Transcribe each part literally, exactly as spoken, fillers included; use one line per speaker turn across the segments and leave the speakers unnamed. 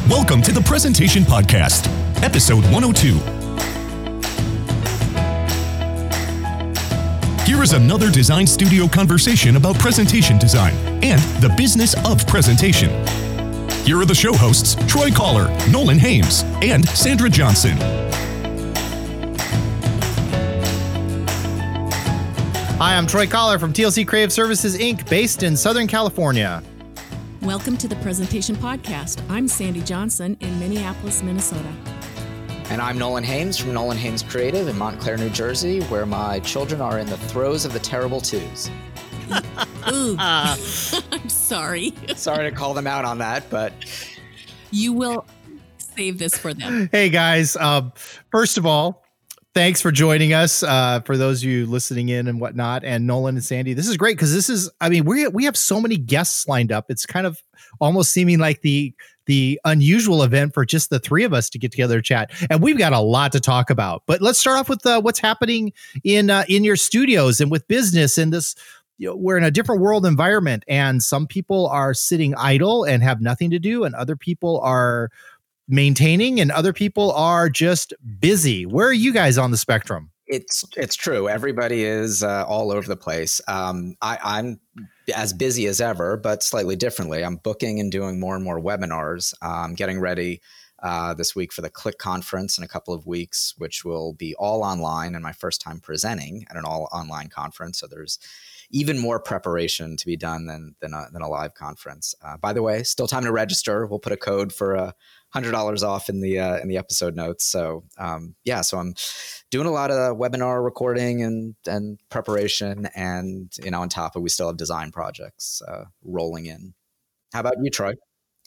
Welcome to the Presentation Podcast, episode one oh two. Here is another design studio conversation about presentation design and the business of presentation. Here are the show hosts, Troy Collar, Nolan Hames, and Sandra Johnson.
Hi, I'm Troy Collar from T L C Creative Services, Incorporated, based in Southern California.
Welcome to the Presentation Podcast. I'm Sandy Johnson in Minneapolis, Minnesota.
And I'm Nolan Hames from Nolan Hames Creative in Montclair, New Jersey, where my children are in the throes of the terrible twos.
Ooh, I'm sorry.
Sorry to call them out on that, but...
You will save this for them.
Hey, guys. Um, first of all, thanks for joining us, uh, for those of you listening in and whatnot. And Nolan and Sandy, this is great because this is, I mean, we we have so many guests lined up. It's kind of almost seeming like the the unusual event for just the three of us to get together and chat. And we've got a lot to talk about. But let's start off with uh, what's happening in uh, in your studios and with business and this. You know, we're in a different world environment, and some people are sitting idle and have nothing to do, and other people are maintaining, and other people are just busy. Where are you guys on the spectrum?
It's it's true. Everybody is uh, all over the place. Um, I, I'm as busy as ever, but slightly differently. I'm booking and doing more and more webinars. I'm getting ready uh, this week for the Click Conference in a couple of weeks, which will be all online, and my first time presenting at an all online conference. So there's even more preparation to be done than than a, than a live conference. Uh, by the way, still time to register. We'll put a code for a uh, one hundred dollars off in the uh, in the episode notes. So um, yeah, so I'm doing a lot of webinar recording and and preparation, and you know, on top of we still have design projects uh, rolling in. How about you, Troy?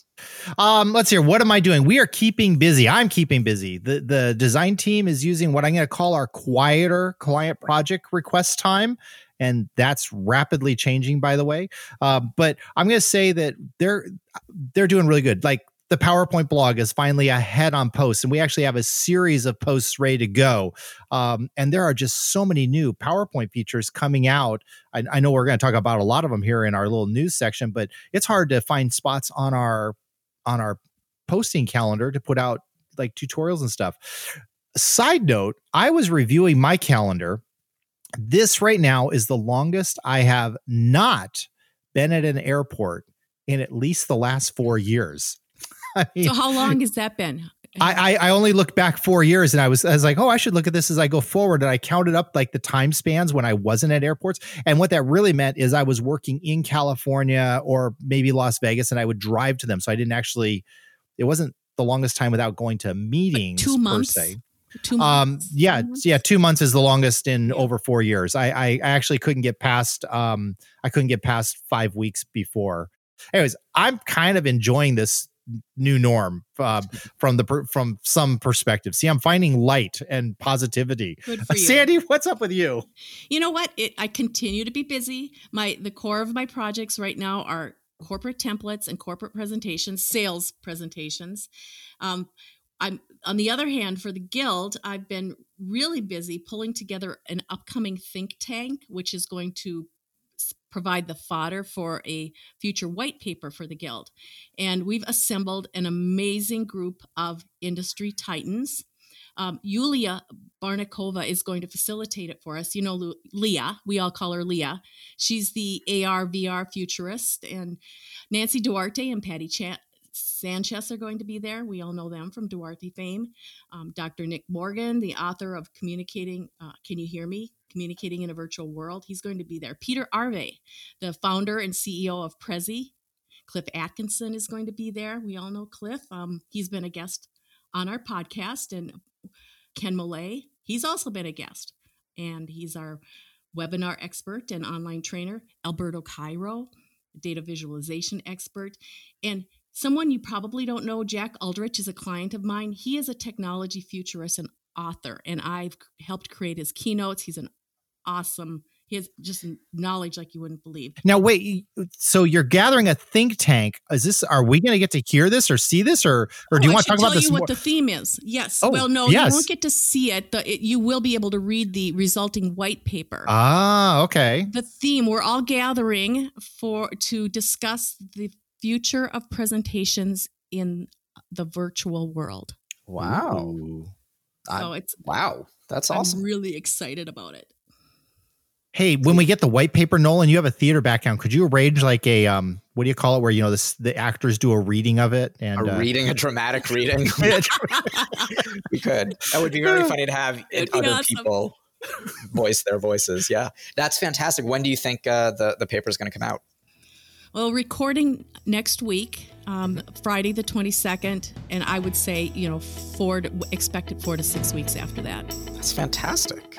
Um, let's hear. What am I doing? We are keeping busy. I'm keeping busy. The the design team is using what I'm going to call our quieter client project request time. And that's rapidly changing, by the way. Uh, but I'm going to say that they're they're doing really good. Like the PowerPoint blog is finally ahead on posts, and we actually have a series of posts ready to go. Um, and there are just so many new PowerPoint features coming out. I, I know we're going to talk about a lot of them here in our little news section, but it's hard to find spots on our on our posting calendar to put out like tutorials and stuff. Side note, I was reviewing my calendar. This right now is the longest I have not been at an airport in at least the last four years. I mean,
So how long has that been?
I, I I only looked back four years and I was I was like, oh, I should look at this as I go forward. And I counted up like the time spans when I wasn't at airports. And what that really meant is I was working in California or maybe Las Vegas, and I would drive to them. So I didn't actually, it wasn't the longest time without going to meetings
Like two months?
per se.
Two months?
Um, yeah,
Two months?
yeah, two months is the longest in
Yeah.
over four years. I, I, I actually couldn't get past, um, I couldn't get past five weeks before. Anyways, I'm kind of enjoying this new norm uh, from the per- from some perspective. See, I'm finding light and positivity.
Good for you.
Sandy, what's up with you?
You know what? It, I continue to be busy. My the core of my projects right now are corporate templates and corporate presentations, sales presentations. Um, I'm on the other hand, for the Guild, I've been really busy pulling together an upcoming think tank, which is going to s- provide the fodder for a future white paper for the Guild. And we've assembled an amazing group of industry titans. Um, Yulia Barnikova is going to facilitate it for us. You know, Lu- Leah, we all call her Leah. She's the A R, V R futurist. And Nancy Duarte and Patty Chan- Sanchez are going to be there. We all know them from Duarte fame. Um, Doctor Nick Morgan, the author of Communicating, uh, Can You Hear Me? Communicating in a Virtual World. He's going to be there. Peter Arve, the founder and C E O of Prezi. Cliff Atkinson is going to be there. We all know Cliff. Um, he's been a guest on our podcast. And Ken Millay, he's also been a guest. And he's our webinar expert and online trainer. Alberto Cairo, data visualization expert. And someone you probably don't know, Jack Aldrich, is a client of mine. He is a technology futurist and author, and I've helped create his keynotes. He's an awesome, he has just knowledge like you wouldn't believe.
Now, wait, so you're gathering a think tank. Is this, are we going to get to hear this or see this, or, or do
Oh,
you
I
want to
should
talk about
tell
this
you
more?
what the theme is? Yes.
Oh,
well, no,
yes.
you won't get to see it. The, it. You will be able to read the resulting white paper.
Ah, okay.
The theme, we're all gathering for to discuss the future of presentations in the virtual world.
Wow.
Ooh.
So it's
wow. That's awesome.
I'm really excited about it.
Hey, when we get the white paper, Nolan, you have a theater background. Could you arrange like a um, what do you call it, where you know this, the actors do a reading of it and
a
uh,
reading, a dramatic reading? We could. That would be very funny to have other
awesome.
people voice their voices. Yeah, that's fantastic. When do you think uh, the the paper is going to come out?
Well, recording next week, um, Friday the twenty-second, and I would say you know four to, expected four to six weeks after that.
That's fantastic.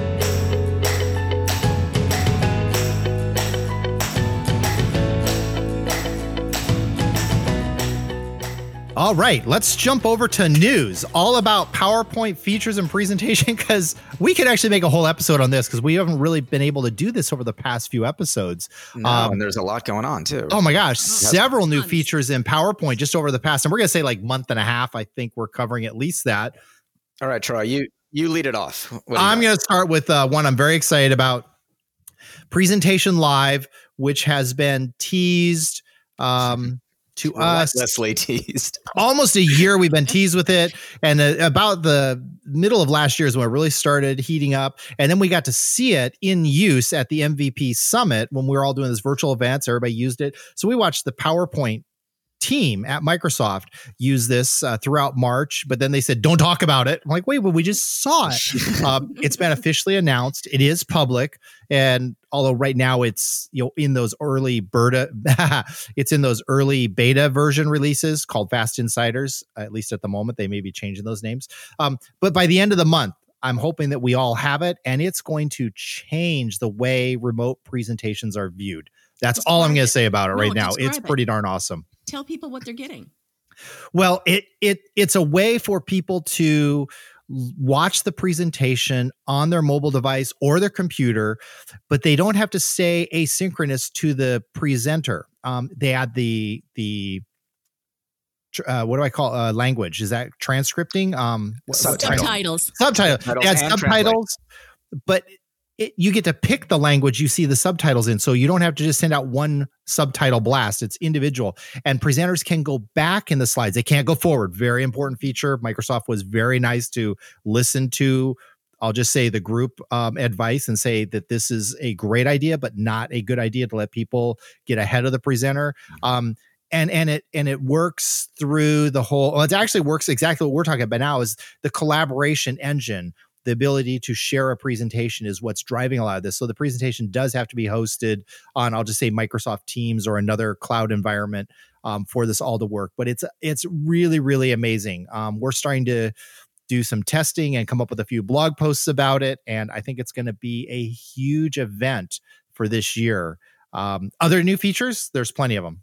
All right, let's jump over to news, all about PowerPoint features and presentation, because we could actually make a whole episode on this because we haven't really been able to do this over the past few episodes.
No, um, and there's a lot going on too.
Oh my gosh, several new features in PowerPoint just over the past, and we're going to say like month and a half. I think we're covering at least that.
All right, Troy, you you lead it off.
I'm going to start with uh, one I'm very excited about. Presentation Live, which has been teased um, to us.
Relentlessly teased.
Almost a year we've been teased with it. And uh, about the middle of last year is when it really started heating up. And then we got to see it in use at the M V P Summit when we were all doing this virtual events. Everybody used it. So we watched the PowerPoint team at Microsoft use this uh, throughout March, but then they said, don't talk about it. I'm like, wait, well, we just saw it. um, it's been officially announced. It is public. And although right now it's, you know, in those early beta, it's in those early beta version releases called Fast Insiders, at least at the moment. They may be changing those names. Um, but by the end of the month, I'm hoping that we all have it, and it's going to change the way remote presentations are viewed. That's
describe
all I'm going to
it.
say about it
No,
right now. It's
it.
pretty darn awesome.
Tell people what they're getting.
Well, it it it's a way for people to watch the presentation on their mobile device or their computer, but they don't have to stay asynchronous to the presenter. Um, they add the the uh, what do I call uh, language? Is that transcripting? Um, what,
subtitles.
Subtitles. Subtitles.
Subtitles.
Yeah, subtitles. But it, you get to pick the language you see the subtitles in. So you don't have to just send out one subtitle blast. It's individual. And presenters can go back in the slides. They can't go forward. Very important feature. Microsoft was very nice to listen to, I'll just say, the group um, advice and say that this is a great idea, but not a good idea to let people get ahead of the presenter. Um, and and it and it works through the whole, well, it actually works exactly what we're talking about now is the collaboration engine. The ability to share a presentation is what's driving a lot of this. So the presentation does have to be hosted on, I'll just say, Microsoft Teams or another cloud environment um, for this all to work. But it's it's really, really amazing. Um, we're starting to do some testing and come up with a few blog posts about it. And I think it's going to be a huge event for this year. Um, other new features, there's plenty of them.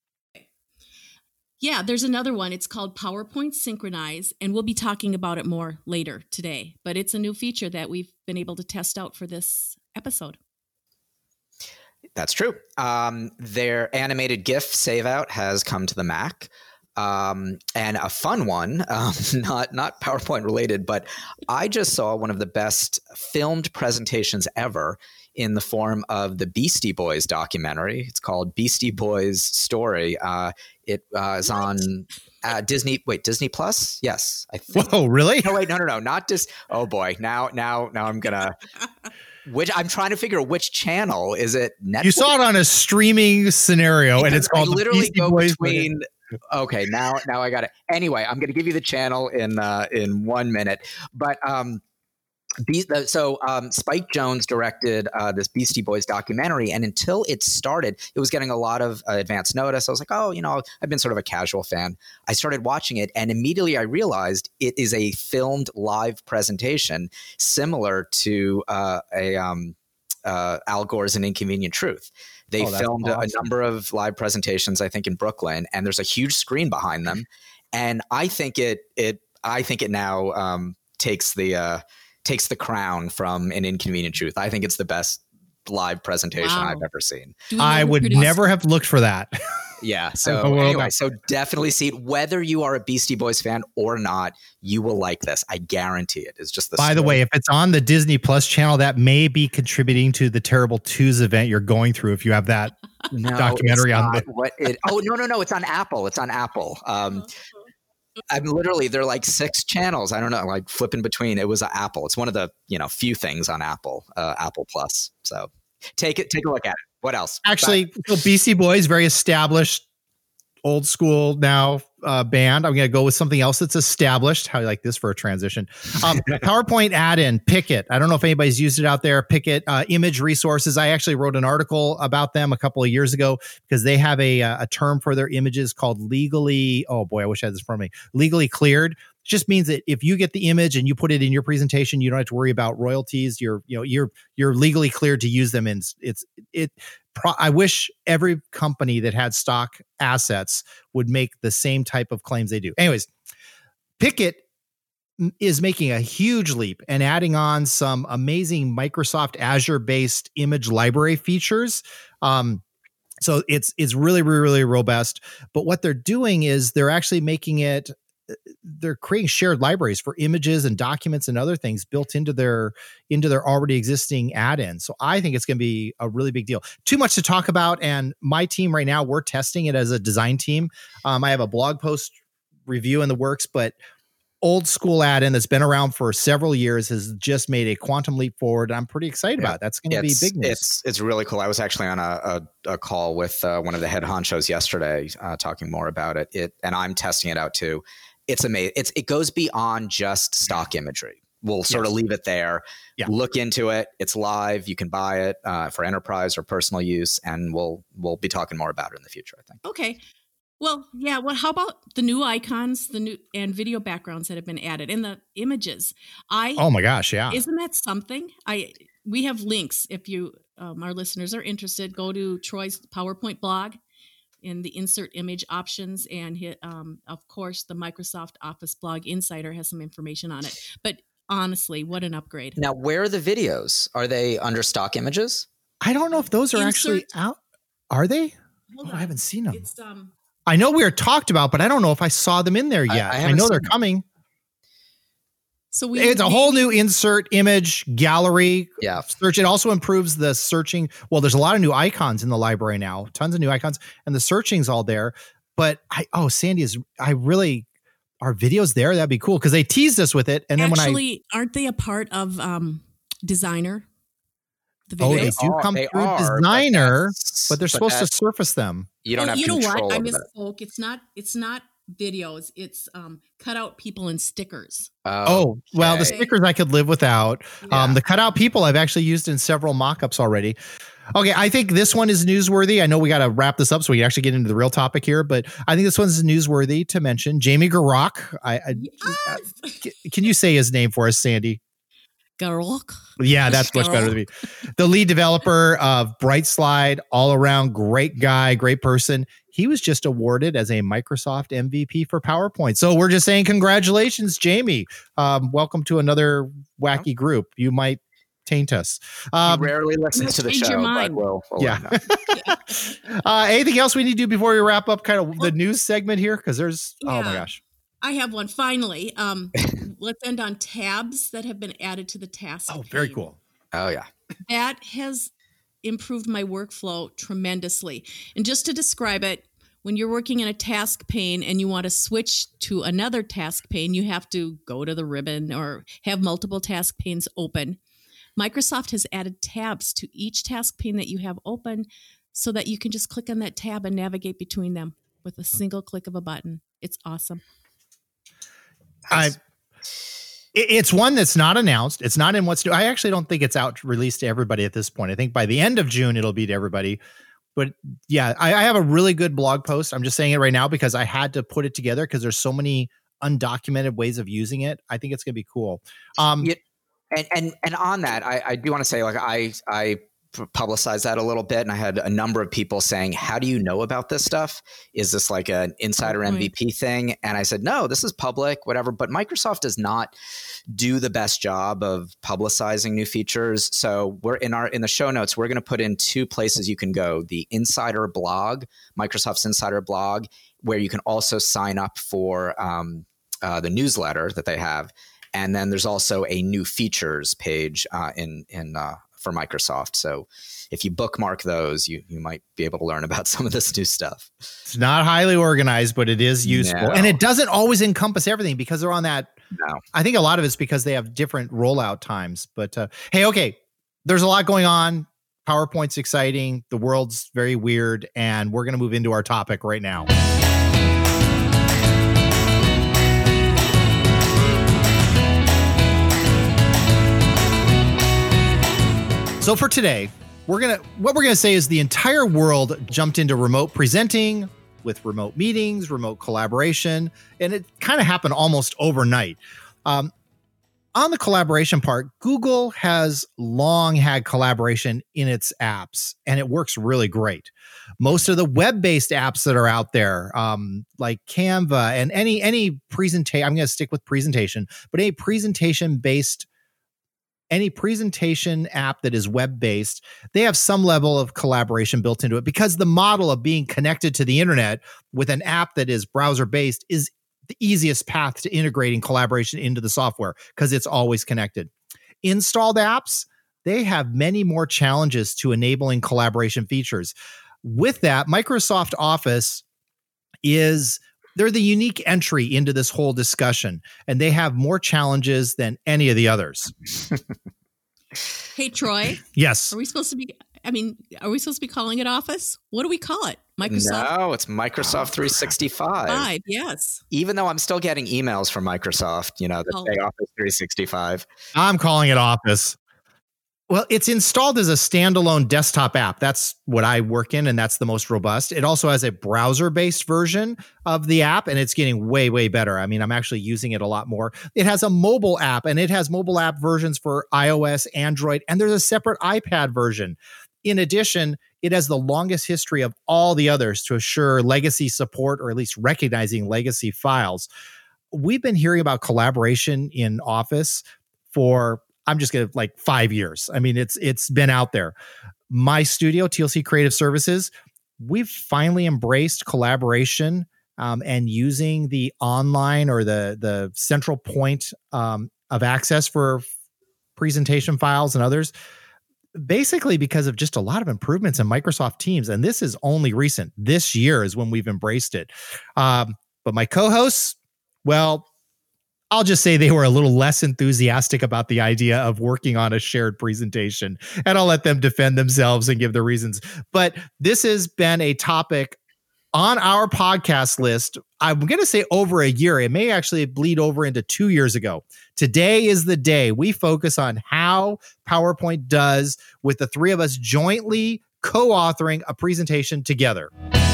Yeah, there's another one. It's called PowerPoint Synchronize, and we'll be talking about it more later today. But it's a new feature that we've been able to test out for this episode.
That's true. Um, their animated GIF save out has come to the Mac. Um, and a fun one, um, not not PowerPoint related, but I just saw one of the best filmed presentations ever in the form of the Beastie Boys documentary. It's called Beastie Boys Story. Uh, it uh, is on uh, Disney. Wait, Disney Plus? Yes, I think.
Whoa, really?
No, wait, no, no, no, not just. Oh boy, now, now, now I'm gonna. Which I'm trying to figure which channel is it? Netflix?
You saw it on a streaming scenario, because and it's called
I literally
Beastie
go
Boys
between. Okay, now now I got it. Anyway, I'm going to give you the channel in uh, in one minute. But um, Be- so um, Spike Jonze directed uh, this Beastie Boys documentary, and until it started, it was getting a lot of uh, advance notice. I was like, oh, you know, I've been sort of a casual fan. I started watching it, and immediately I realized it is a filmed live presentation similar to uh, a um, uh, Al Gore's An Inconvenient Truth. They
oh,
filmed
awesome.
a number of live presentations, I think, in Brooklyn, and there's a huge screen behind them. And I think it it I think it now um, takes the uh, takes the crown from An Inconvenient Truth. I think it's the best live presentation
wow.
I've ever seen.
I would
produce-
never have looked for that.
Yeah. So anyway, so definitely see it. Whether you are a Beastie Boys fan or not, you will like this. I guarantee it. It's just the
By
story.
the way, if it's on the Disney Plus channel, that may be contributing to the Terrible Twos event you're going through if you have that
no,
documentary on the
what it. Oh no, no, no! It's on Apple. It's on Apple. Um, I'm literally, they're like six channels. I don't know, like flipping between. It was an Apple. It's one of the, you know, few things on Apple, uh, Apple Plus. So take it, take a look at it. What else?
Actually, so Beastie Boys, very established, old school now uh, band. I'm going to go with something else that's established. How do you like this for a transition? Um, PowerPoint add-in, Picket. I don't know if anybody's used it out there. Picket uh, image resources. I actually wrote an article about them a couple of years ago because they have a, a term for their images called legally. Oh boy, I wish I had this in front of me. Legally cleared. Just means that if you get the image and you put it in your presentation, you don't have to worry about royalties. You're, you know, you're, you're legally cleared to use them. And it's, it, pro, I wish every company that had stock assets would make the same type of claims they do. Anyways, Picket is making a huge leap and adding on some amazing Microsoft Azure based image library features. Um, so it's, it's really, really, really robust, but what they're doing is they're actually making it, they're creating shared libraries for images and documents and other things built into their into their already existing add-ins. So I think it's going to be a really big deal. Too much to talk about, and my team right now, we're testing it as a design team. Um, I have a blog post review in the works, but old school add-in that's been around for several years has just made a quantum leap forward. I'm pretty excited yeah. about it. That's going to be big news.
It's it's really cool. I was actually on a a, a call with uh, one of the head honchos yesterday, uh, talking more about it. It and I'm testing it out too. It's amazing. It's, it goes beyond just stock imagery. We'll sort yes. of leave it there. Yeah. Look into it. It's live. You can buy it uh, for enterprise or personal use, and we'll we'll be talking more about it in the future, I think.
Okay. Well, yeah. Well, how about the new icons, the new and video backgrounds that have been added and the images? I
oh my gosh, yeah.
Isn't that something? I we have links if you um, our listeners are interested. Go to Troy's PowerPoint blog in the insert image options, and hit, um, of course, the Microsoft Office Blog Insider has some information on it. But honestly, what an upgrade.
Now, where are the videos? Are they under stock images?
I don't know if those are insert, actually out. Are they? Oh, I haven't seen them. It's, um, I know we were talked about, but I don't know if I saw them in there yet. I, I, I know they're them. coming. So we it's a whole new insert image gallery
yeah.
search. It also improves the searching. Well, there's a lot of new icons in the library now, tons of new icons, and the searching's all there. But I, oh, Sandy is, I really, are videos there? That'd be cool because they teased us with it. And then
Actually,
when I,
aren't they a part of um, Designer?
The videos? Oh, they do come they through are, Designer, but, but they're but supposed to surface them.
You don't
oh,
have
you
control
know what? I
misspoke.
It's not, it's not videos. It's um, cut out people and stickers.
Oh, oh well, the stickers I could live without. Yeah. Um, the cutout people I've actually used in several mock-ups already. Okay, I think this one is newsworthy. I know we got to wrap this up so we can actually get into the real topic here, but I think this one's newsworthy to mention. Jamie Garock. I, I yes. uh, can you say his name for us, Sandy?
Garock.
Yeah, that's much better than me. The lead developer of Bright Slide, all around great guy, great person. He was just awarded as a Microsoft M V P for PowerPoint. So we're just saying congratulations, Jamie. Um, welcome to another wacky group. You might taint us.
Um, he rarely listens to the show, but we'll, we'll
yeah. uh, anything else we need to do before we wrap up kind of the news segment here? Because there's, yeah. oh my gosh.
I have one finally. Um, let's end on tabs that have been added to the task.
Oh, very
pane.
cool.
Oh, yeah.
That has improved my workflow tremendously. And just to describe it, when you're working in a task pane and you want to switch to another task pane, you have to go to the ribbon or have multiple task panes open. Microsoft has added tabs to each task pane that you have open so that you can just click on that tab and navigate between them with a single click of a button. It's awesome.
I, it's one that's not announced. It's not in what's new. I actually don't think it's out released to everybody at this point. I think by the end of June, it'll be to everybody. But yeah, I, I have a really good blog post. I'm just saying it right now because I had to put it together because there's so many undocumented ways of using it. I think it's going to be cool. Um,
yeah, and, and, and on that, I, I do want to say, like, I, I, publicize that a little bit, and I had a number of people saying, how do you know about this stuff? Is this like an insider M V P thing? And I said, no, this is public, whatever. But Microsoft does not do the best job of publicizing new features. So we're in our in the show notes, we're going to put in two places you can go: the Insider blog, Microsoft's Insider blog, where you can also sign up for um, uh, the newsletter that they have. And then there's also a new features page uh, in in uh, for Microsoft. So if you bookmark those, you you might be able to learn about some of this new stuff.
It's not highly organized, but it is useful.
No.
And it doesn't always encompass everything because they're on that.
No.
I think a lot of it's because they have different rollout times. But uh, hey, okay, there's a lot going on. PowerPoint's exciting. The world's very weird. And we're going to move into our topic right now. So for today, we're gonna what we're gonna say is the entire world jumped into remote presenting with remote meetings, remote collaboration, and it kind of happened almost overnight. Um, on the collaboration part, Google has long had collaboration in its apps, and it works really great. Most of the web-based apps that are out there, um, like Canva and any any presentation, I'm going to stick with presentation, but any presentation-based Any presentation app that is web-based, they have some level of collaboration built into it because the model of being connected to the internet with an app that is browser-based is the easiest path to integrating collaboration into the software because it's always connected. Installed apps, they have many more challenges to enabling collaboration features. With that, Microsoft Office is... they're the unique entry into this whole discussion, and they have more challenges than any of the others.
Hey, Troy.
Yes.
Are we supposed to be, I mean, are we supposed to be calling it Office? What do we call it? Microsoft?
No, it's Microsoft three sixty-five.
Five, yes.
Even though I'm still getting emails from Microsoft, you know, that
Oh.
say Office three sixty-five.
I'm calling it Office. Well, it's installed as a standalone desktop app. That's what I work in, and that's the most robust. It also has a browser-based version of the app, and it's getting way, way better. I mean, I'm actually using it a lot more. It has a mobile app, and it has mobile app versions for iOS, Android, and there's a separate iPad version. In addition, it has the longest history of all the others to assure legacy support, or at least recognizing legacy files. We've been hearing about collaboration in Office for... I'm just going to like five years. I mean, it's it's been out there. My studio, T L C Creative Services, we've finally embraced collaboration um, and using the online or the the central point um, of access for presentation files and others, basically because of just a lot of improvements in Microsoft Teams. And this is only recent. This year is when we've embraced it. Um, but my co-hosts, well, I'll just say they were a little less enthusiastic about the idea of working on a shared presentation, and I'll let them defend themselves and give the reasons. But this has been a topic on our podcast list. I'm going to say over a year. It may actually bleed over into two years ago. Today is the day we focus on how PowerPoint does with the three of us jointly co-authoring a presentation together.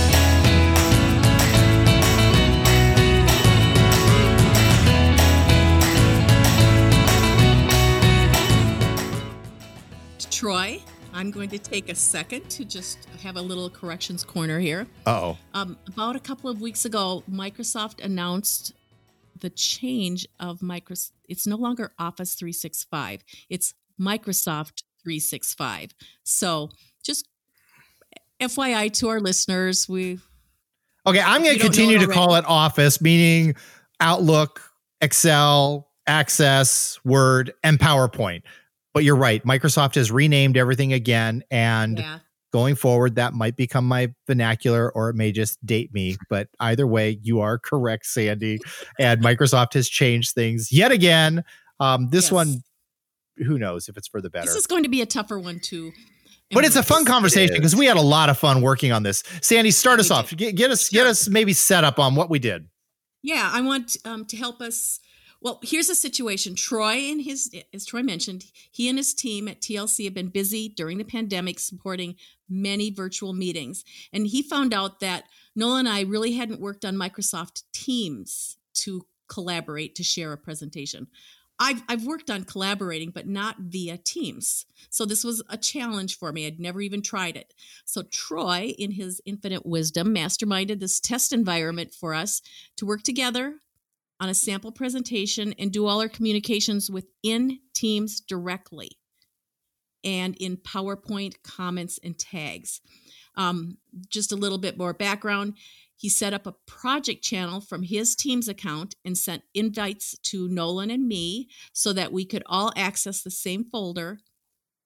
Troy, I'm going to take a second to just have a little corrections corner here.
Uh-oh.
Um, about a couple of weeks ago, Microsoft announced the change of Microsoft. It's no longer Office three sixty-five. It's Microsoft three sixty-five. So just F Y I to our listeners, we...
Okay, I'm going to continue to call it Office, meaning Outlook, Excel, Access, Word, and PowerPoint. But you're right. Microsoft has renamed everything again. And
Yeah.
going forward, that might become my vernacular, or it may just date me. But either way, you are correct, Sandy. And Microsoft has changed things yet again. Um, this
Yes.
one, who knows if it's for the better.
This is going to be a tougher one, too.
But it's a fun conversation because we had a lot of fun working on this. Sandy, start us
We
off.
did.
Get, get us,
Sure.
get us maybe set up on what we did.
Yeah, I want um, to help us. Well, here's the situation. Troy and his, as Troy mentioned, he and his team at T L C have been busy during the pandemic supporting many virtual meetings. And he found out that Noel and I really hadn't worked on Microsoft Teams to collaborate, to share a presentation. I've, I've worked on collaborating, but not via Teams. So this was a challenge for me. I'd never even tried it. So Troy, in his infinite wisdom, masterminded this test environment for us to work together on a sample presentation and do all our communications within Teams directly and in PowerPoint comments and tags. Um, just a little bit more background. He set up a project channel from his Teams account and sent invites to Nolan and me so that we could all access the same folder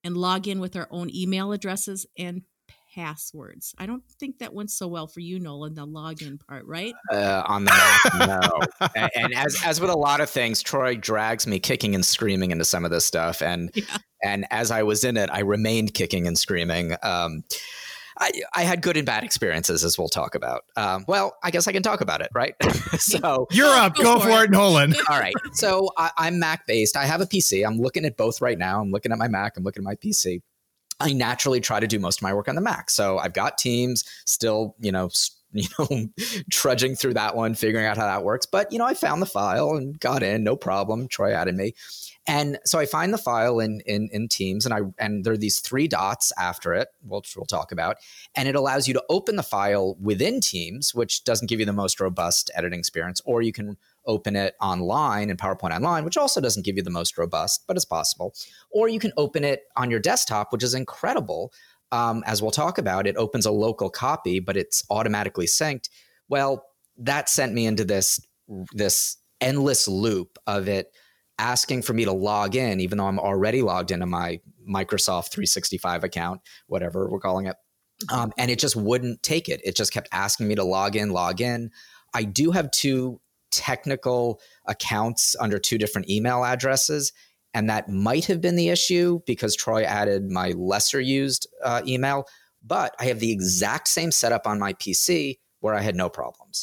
and log in with our own email addresses and passwords. I don't think that went so well for you, Nolan, the login part, right?
Uh, on the Mac, no. And, and as as with a lot of things, Troy drags me kicking and screaming into some of this stuff. And yeah. and as I was in it, I remained kicking and screaming. Um, I, I had good and bad experiences, as we'll talk about. Um, well, I guess I can talk about it, right? So
you're up. Go, Go for, for it, it, Nolan.
All right. So I, I'm Mac based. I have a P C. I'm looking at both right now. I'm looking at my Mac. I'm looking at my P C. I naturally try to do most of my work on the Mac. So I've got Teams still, you know, you know, trudging through that one, figuring out how that works. But, you know, I found the file and got in, no problem. Troy added me. And so I find the file in, in, in Teams, and I and there are these three dots after it, which we'll talk about. And it allows you to open the file within Teams, which doesn't give you the most robust editing experience, or you can open it online in PowerPoint Online, which also doesn't give you the most robust, but it's possible. Or you can open it on your desktop, which is incredible. Um, as we'll talk about, it opens a local copy, but it's automatically synced. Well, that sent me into this, this endless loop of it asking for me to log in, even though I'm already logged into my Microsoft three sixty-five account, whatever we're calling it. Um, and it just wouldn't take it. It just kept asking me to log in, log in. I do have two technical accounts under two different email addresses. And that might have been the issue because Troy added my lesser used uh, email, but I have the exact same setup on my P C where I had no problems.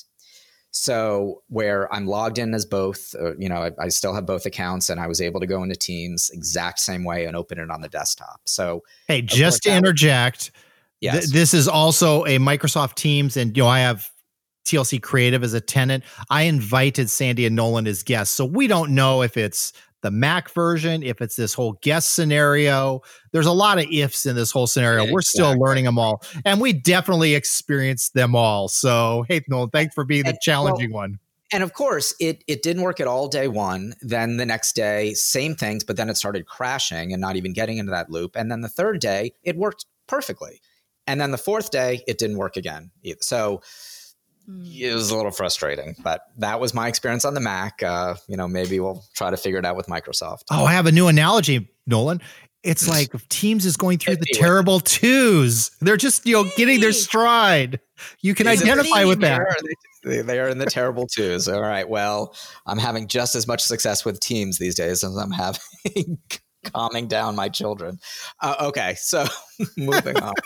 So where I'm logged in as both, uh, you know, I, I still have both accounts, and I was able to go into Teams exact same way and open it on the desktop. So,
hey, just to interject, yes. th- this is also a Microsoft Teams, and you know, I have T L C Creative as a tenant. I invited Sandy and Nolan as guests, so we don't know if it's the Mac version, if it's this whole guest scenario. There's a lot of ifs in this whole scenario. Exactly. We're still learning them all, and we definitely experienced them all. So, hey, Nolan, thanks for being the and, challenging well, one.
And of course, it it didn't work at all day one. Then the next day, same things, but then it started crashing and not even getting into that loop. And then the third day, it worked perfectly. And then the fourth day, it didn't work again either. So it was a little frustrating, but that was my experience on the Mac. Uh, you know, maybe we'll try to figure it out with Microsoft.
Oh, I have a new analogy, Nolan. It's like Teams is going through the terrible twos. They're just, you know, getting their stride. You can identify with that.
They, they are in the terrible twos. All right. Well, I'm having just as much success with Teams these days as I'm having calming down my children. Uh, okay. So moving on.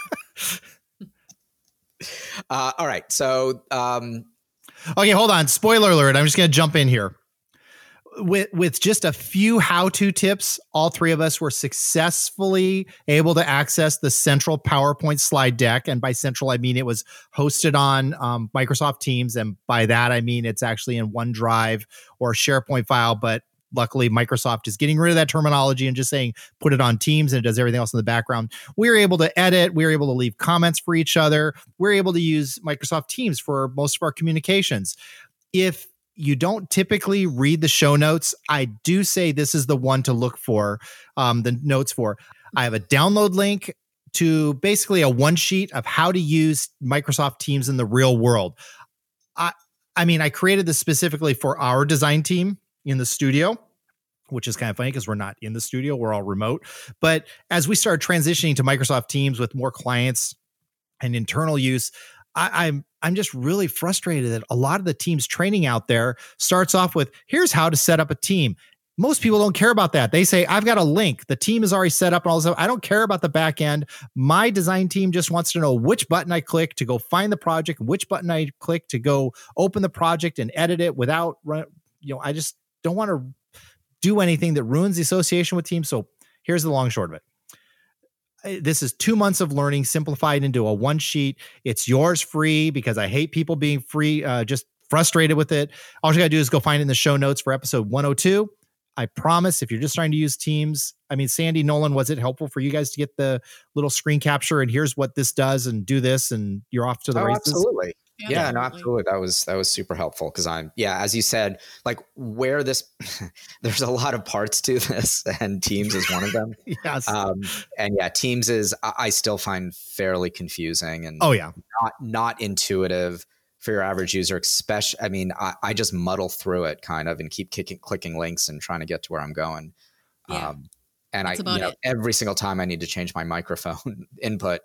Uh, all right. So, um,
okay, hold on. Spoiler alert. I'm just going to jump in here. With, with just a few how-to tips, all three of us were successfully able to access the central PowerPoint slide deck. And by central, I mean it was hosted on um, Microsoft Teams. And by that, I mean it's actually in OneDrive or a SharePoint file. But luckily, Microsoft is getting rid of that terminology and just saying, put it on Teams, and it does everything else in the background. We were able to edit. We were able to leave comments for each other. We're able to use Microsoft Teams for most of our communications. If you don't typically read the show notes, I do say this is the one to look for, um, the notes for. I have a download link to basically a one sheet of how to use Microsoft Teams in the real world. I, I mean, I created this specifically for our design team in the studio, which is kind of funny because we're not in the studio. We're all remote. But as we started transitioning to Microsoft Teams with more clients and internal use, I, I'm I'm just really frustrated that a lot of the Teams training out there starts off with, here's how to set up a team. Most people don't care about that. They say, I've got a link. The team is already set up and all this stuff. I don't care about the back end. My design team just wants to know which button I click to go find the project, which button I click to go open the project and edit it without, you know, I just don't want to do anything that ruins the association with Teams. So here's the long and short of it. This is two months of learning simplified into a one sheet. It's yours free because I hate people being free, uh, just frustrated with it. All you got to do is go find it in the show notes for episode one oh two. I promise if you're just trying to use Teams, I mean, Sandy, Nolan, was it helpful for you guys to get the little screen capture and here's what this does and do this and you're off to the
oh,
races?
Absolutely. Yeah, yeah no, absolutely. That was that was super helpful because I'm yeah, as you said, like where this there's a lot of parts to this, and Teams is one of them.
Yes.
Um, and yeah, Teams is I still find fairly confusing and
oh yeah,
not not intuitive for your average user. Especially, I mean, I, I just muddle through it kind of and keep kicking, clicking links and trying to get to where I'm going.
Yeah.
Um, And
That's
I,
about
you know,
it.
every single time I need to change my microphone input,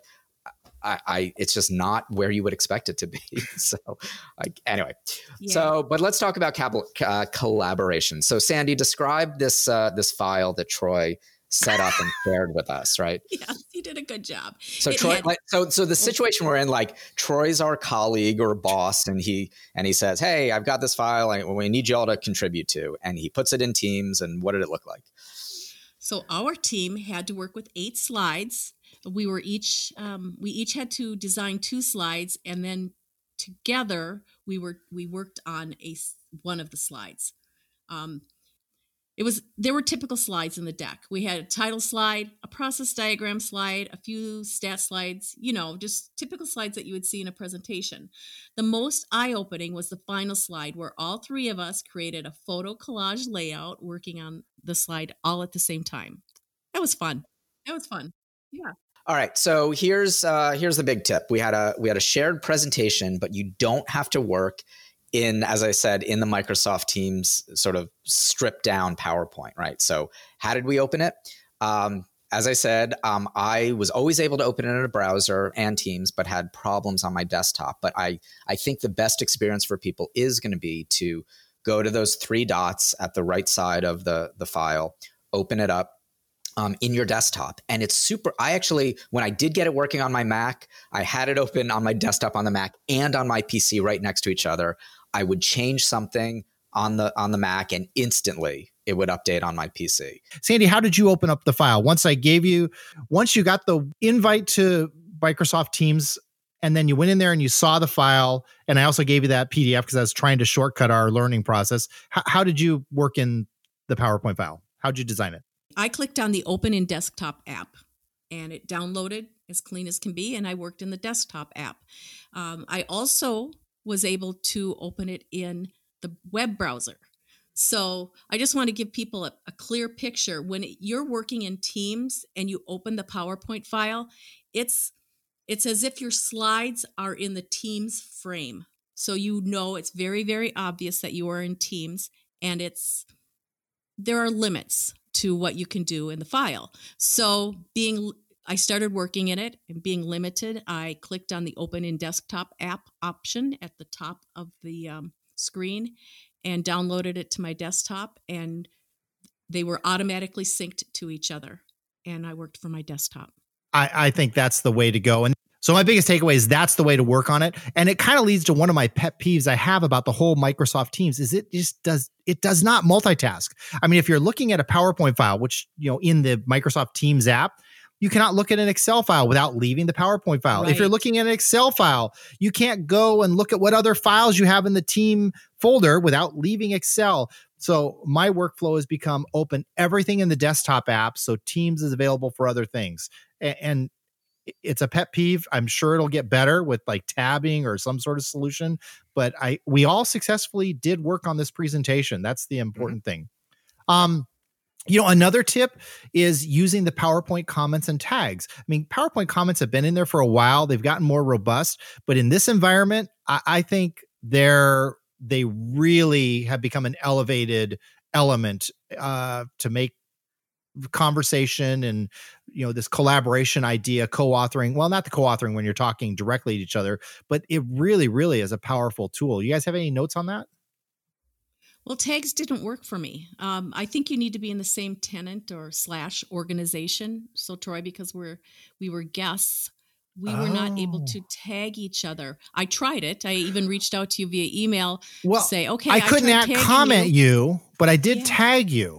I, I it's just not where you would expect it to be. So, like, anyway,
Yeah.
so but let's talk about cap- uh, collaboration. So, Sandy, describe this uh, this file that Troy set up and shared with us, right?
Yes, you did a good job.
So
It
Troy,
had-
like, so so the situation we're in, like, Troy's our colleague or boss, and he and he says, "Hey, I've got this file. I, we need y'all to contribute to," and he puts it in Teams. And what did it look like?
So our team had to work with eight slides. We were each um, we each had to design two slides, and then together we were we worked on a s- one of the slides. Um, it was there were typical slides in the deck. We had a title slide, a process diagram slide, a few stat slides. You know, just typical slides that you would see in a presentation. The most eye-opening was the final slide, where all three of us created a photo collage layout, working on the slide all at the same time. That was fun. That was fun. Yeah.
All right, so here's uh, here's the big tip. We had a we had a shared presentation, but you don't have to work in, as I said, in the Microsoft Teams sort of stripped down PowerPoint, right? So how did we open it? Um, as I said, um, I was always able to open it in a browser and Teams, but had problems on my desktop. But I I think the best experience for people is going to be to go to those three dots at the right side of the the file, open it up. Um, in your desktop. And it's super, I actually, when I did get it working on my Mac, I had it open on my desktop on the Mac and on my P C right next to each other. I would change something on the on the Mac and instantly it would update on my P C.
Sandy, how did you open up the file? Once I gave you, once you got the invite to Microsoft Teams, and then you went in there and you saw the file, and I also gave you that P D F because I was trying to shortcut our learning process. H- how did you work in the PowerPoint file? How did you design it?
I clicked on the Open in Desktop app, and it downloaded as clean as can be, and I worked in the desktop app. Um, I also was able to open it in the web browser. So I just want to give people a, a clear picture. When it, you're working in Teams and you open the PowerPoint file, it's it's as if your slides are in the Teams frame. So you know it's very, very obvious that you are in Teams, and it's there are limits to what you can do in the file. So being, I started working in it and being limited, I clicked on the Open in Desktop app option at the top of the um, screen and downloaded it to my desktop, and they were automatically synced to each other. And I worked from my desktop.
I, I think that's the way to go. And so my biggest takeaway is that's the way to work on it. And it kind of leads to one of my pet peeves I have about the whole Microsoft Teams is it just does, it does not multitask. I mean, if you're looking at a PowerPoint file, which, you know, in the Microsoft Teams app, you cannot look at an Excel file without leaving the PowerPoint file.
Right.
If you're looking at an Excel file, you can't go and look at what other files you have in the team folder without leaving Excel. So my workflow has become open everything in the desktop app, so Teams is available for other things. And, and it's a pet peeve. I'm sure it'll get better with like tabbing or some sort of solution, but I we all successfully did work on this presentation. That's the important mm-hmm. thing. Um, you know, another tip is using the PowerPoint comments and tags. I mean, PowerPoint comments have been in there for a while. They've gotten more robust, but in this environment, I, I think they're they really have become an elevated element uh, to make conversation and, you know, this collaboration idea, co-authoring. Well, not the co-authoring when you're talking directly to each other, but it really, really is a powerful tool. You guys have any notes on that?
Well, tags didn't work for me. Um, I think you need to be in the same tenant or slash organization. So, Troy, because we're we were guests, we oh. were not able to tag each other. I tried it. I even reached out to you via email
well,
to say, okay,
I couldn't
I
add comment you. you, but I did yeah. tag you.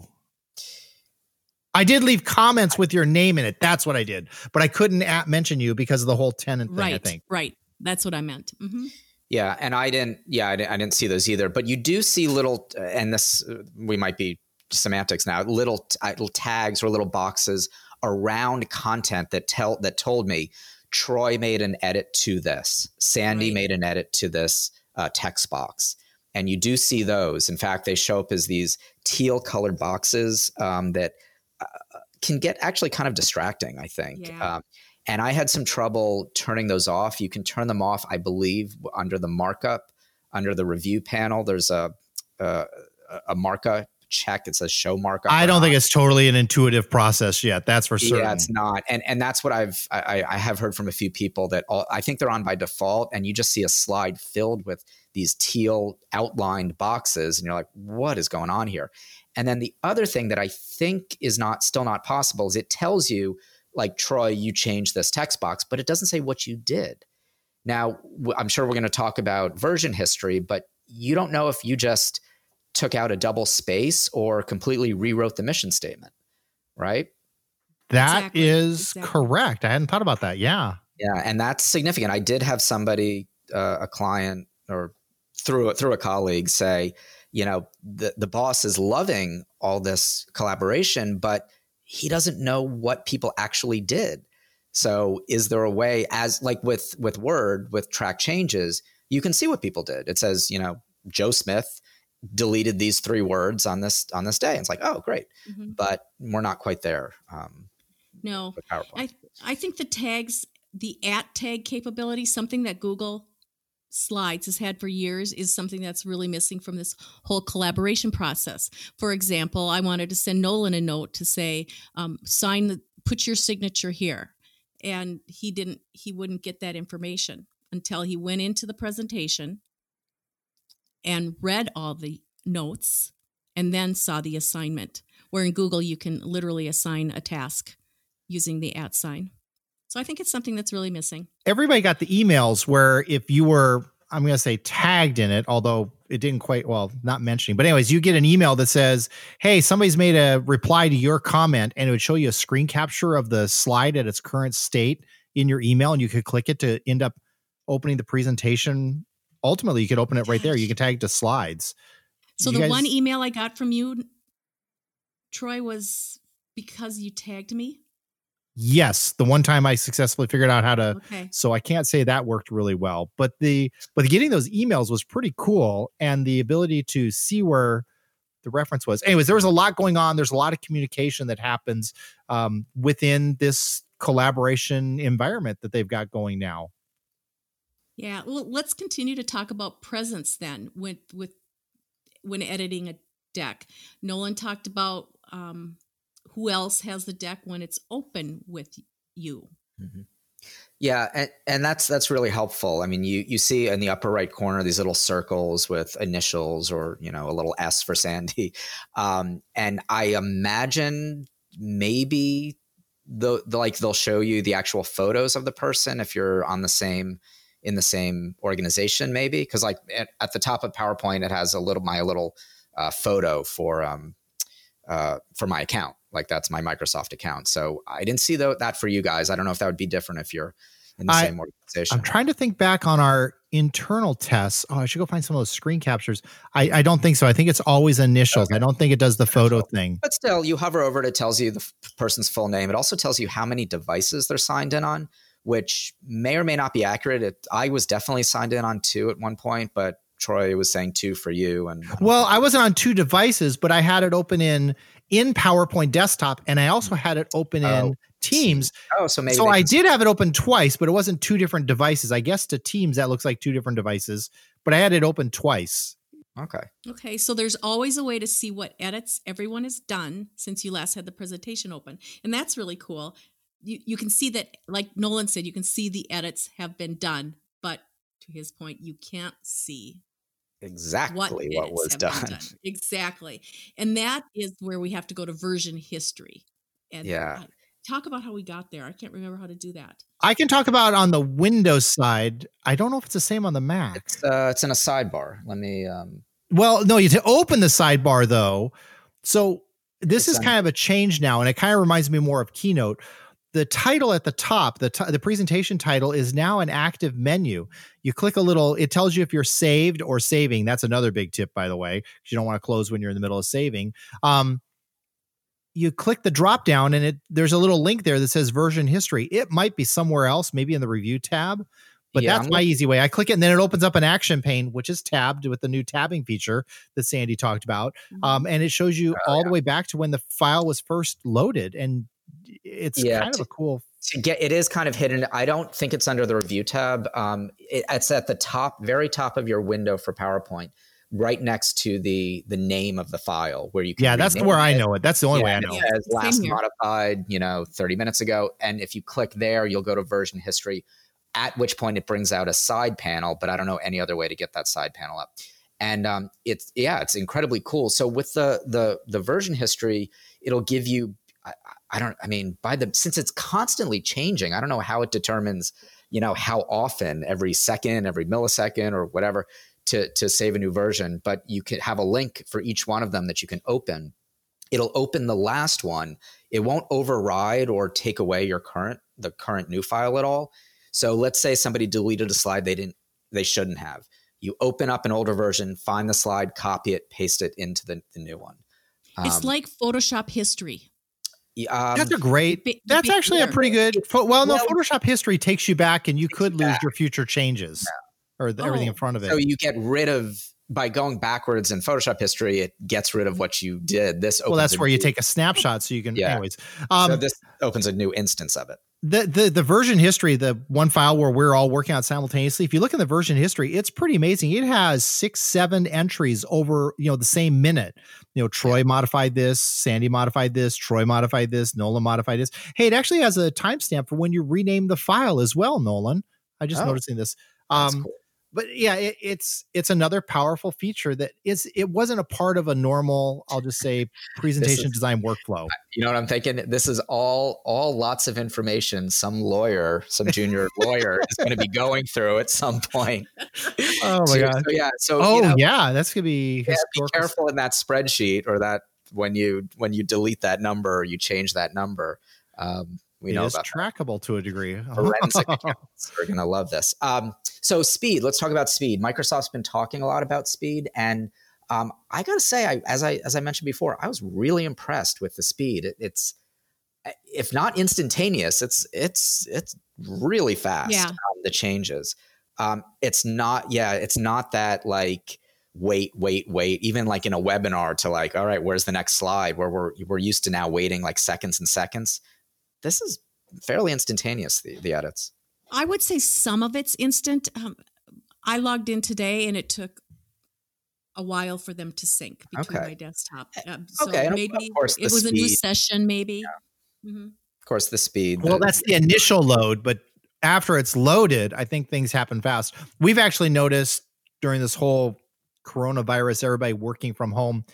I did leave comments with your name in it. That's what I did. But I couldn't at mention you because of the whole tenant thing,
right,
I think.
Right. That's what I meant. Mm-hmm.
Yeah. And I didn't, yeah, I didn't, I didn't see those either. But you do see little, and this, we might be semantics now, little, little tags or little boxes around content that tell, that told me Troy made an edit to this. Sandy right. made an edit to this uh, text box. And you do see those. In fact, they show up as these teal colored boxes um, that, Uh, can get actually kind of distracting, I think.
Yeah.
Um, and I had some trouble turning those off. You can turn them off, I believe, under the markup, under the review panel. There's a a, a markup check. It says show markup.
I don't not. think it's totally an intuitive process yet. That's for certain.
Yeah, it's not. And and that's what I've I, I have heard from a few people that all, I think they're on by default, and you just see a slide filled with these teal outlined boxes, and you're like, what is going on here? And then the other thing that I think is not still not possible is it tells you, like, Troy, you changed this text box, but it doesn't say what you did. Now, I'm sure we're going to talk about version history, but you don't know if you just took out a double space or completely rewrote the mission statement, right?
That
exactly.
is
exactly.
correct. I hadn't thought about that. Yeah.
Yeah. And that's significant. I did have somebody, uh, a client or through, through a colleague say, you know, the, the boss is loving all this collaboration, but he doesn't know what people actually did. So is there a way, as like with, with Word, with track changes, you can see what people did. It says, you know, Joe Smith deleted these three words on this on this day. And it's like, oh, great. Mm-hmm. But we're not quite there. Um,
no, I, I think the tags, the at tag capability, something that Google Slides has had for years, is something that's really missing from this whole collaboration process. For example, I wanted to send Nolan a note to say, um, sign the, put your signature here. And he didn't, he wouldn't get that information until he went into the presentation and read all the notes and then saw the assignment, where in Google you can literally assign a task using the at sign. So I think it's something that's really missing.
Everybody got the emails where if you were, I'm going to say tagged in it, although it didn't quite, well, not mentioning, but anyways, you get an email that says, hey, somebody's made a reply to your comment, and it would show you a screen capture of the slide at its current state in your email. And you could click it to end up opening the presentation. Ultimately, you could open it right there. You can tag to slides.
So
you
the
guys,
one email I got from you, Troy, was because you tagged me?
Yes, the one time I successfully figured out how to.
Okay.
So I can't say that worked really well, but the but getting those emails was pretty cool, and the ability to see where the reference was. Anyways, there was a lot going on. There's a lot of communication that happens um, within this collaboration environment that they've got going now.
Yeah. Well, let's continue to talk about presence then with with when editing a deck. Nolan talked about. Um, Who else has the deck when it's open with you?
Mm-hmm. Yeah, and, and that's that's really helpful. I mean, you you see in the upper right corner these little circles with initials, or you know, a little S for Sandy. Um, and I imagine maybe the, the like they'll show you the actual photos of the person if you're on the same in the same organization, maybe, because like at, at the top of PowerPoint it has a little my little uh, photo for um uh, for my account. Like that's my Microsoft account. So I didn't see the, that for you guys. I don't know if that would be different if you're in the
I,
same organization.
I'm trying to think back on our internal tests. Oh, I should go find some of those screen captures. I, I don't think so. I think it's always initials. Okay. I don't think it does the photo thing.
But still, you hover over it, it tells you the f- person's full name. It also tells you how many devices they're signed in on, which may or may not be accurate. It, I was definitely signed in on two at one point, but Troy was saying two for you. And
well, I wasn't on two devices, but I had it open in in PowerPoint Desktop, and I also had it open in
oh,
Teams.
Oh, so maybe
so I did have it open twice, but it wasn't two different devices. I guess to Teams that looks like two different devices, but I had it open twice.
Okay.
Okay. So there's always a way to see what edits everyone has done since you last had the presentation open, and that's really cool. You you can see that, like Nolan said, you can see the edits have been done, but to his point, you can't see
exactly what, what was done. done.
Exactly. And that is where we have to go to version history. And
yeah.
talk about how we got there. I can't remember how to do that.
I can talk about on the Windows side. I don't know if it's the same on the Mac.
It's, uh, it's in a sidebar. Let me. Um...
Well, no, you to open the sidebar though. So this it's is kind of a change now, and it kind of reminds me more of Keynote. The title at the top, the t- the presentation title is now an active menu. You click a little, it tells you if you're saved or saving. That's another big tip, by the way, because you don't want to close when you're in the middle of saving. Um, you click the drop down, and it there's a little link there that says version history. It might be somewhere else, maybe in the review tab, but yeah, that's I'm my looking- easy way. I click it, and then it opens up an action pane, which is tabbed with the new tabbing feature that Sandy talked about. Mm-hmm. Um, and it shows you oh, all yeah. the way back to when the file was first loaded, and it's yeah, kind of
to,
a cool
to get. It is kind of hidden. I don't think it's under the review tab. Um, it, it's at the top, very top of your window for PowerPoint. right next to the the name of the file where you can
Yeah, that's where I know it. That's the only
yeah,
way I
and
know.
it says last modified, you know, thirty minutes ago. And if you click there, you'll go to version history, at which point it brings out a side panel, but I don't know any other way to get that side panel up. And um, it's, yeah, it's incredibly cool. So with the the the version history, it'll give you, I, I don't, I mean, by the, since it's constantly changing, I don't know how it determines, you know, how often, every second, every millisecond or whatever, to, to save a new version, but you can have a link for each one of them that you can open. It'll open the last one. It won't override or take away your current, the current new file at all. So let's say somebody deleted a slide they didn't, they shouldn't have. You open up an older version, find the slide, copy it, paste it into the, the new one. Um,
it's like Photoshop history.
Um, that's a great, the, that's the actually a pretty good, well, no, well, Photoshop history takes you back and you could lose back. your future changes yeah. or the, oh. everything in front of it.
So you get rid of, by going backwards in Photoshop history, it gets rid of what you did. This
Well, that's where new, you take a snapshot so you can, yeah. anyways.
Um, so this opens a new instance of it.
The, the the version history, the one file where we're all working on simultaneously, if you look in the version history, it's pretty amazing. It has six, seven entries over, you know, the same minute. You know, Troy yeah. modified this, Sandy modified this, Troy modified this, Nolan modified this. Hey, it actually has a timestamp for when you rename the file as well, Nolan. I just oh, noticing this. Um, cool. But yeah, it, it's it's another powerful feature that is it wasn't a part of a normal, I'll just say, presentation is, design workflow.
You know what I'm thinking? This is all all lots of information some lawyer, some junior lawyer is going to be going through at some point.
Oh my god!
So, yeah. So
oh
you know,
yeah, that's gonna be.
Yeah, be careful in that spreadsheet or that when you when you delete that number or you change that number. Um, we
it
know
is
about
trackable that. To a degree.
Forensic accounts are going to love this. Um, So speed, let's talk about speed. Microsoft's been talking a lot about speed. And um, I got to say, I, as I as I mentioned before, I was really impressed with the speed. It, it's, if not instantaneous, it's it's it's really fast,
yeah.
um, the changes. Um, it's not, yeah, it's not that like, wait, wait, wait, even like in a webinar to like, all right, where's the next slide, where we're, we're used to now waiting like seconds and seconds. This is fairly instantaneous, the, the edits.
I would say some of it's instant. Um, I logged in today and it took a while for them to sync between
okay.
my desktop. Um, so
okay.
maybe
of course
it was
speed.
a new session, maybe.
Yeah.
Mm-hmm.
Of course, the speed.
Well,
the,
that's the initial load, but after it's loaded, I think things happen fast. We've actually noticed during this whole coronavirus, everybody working from home,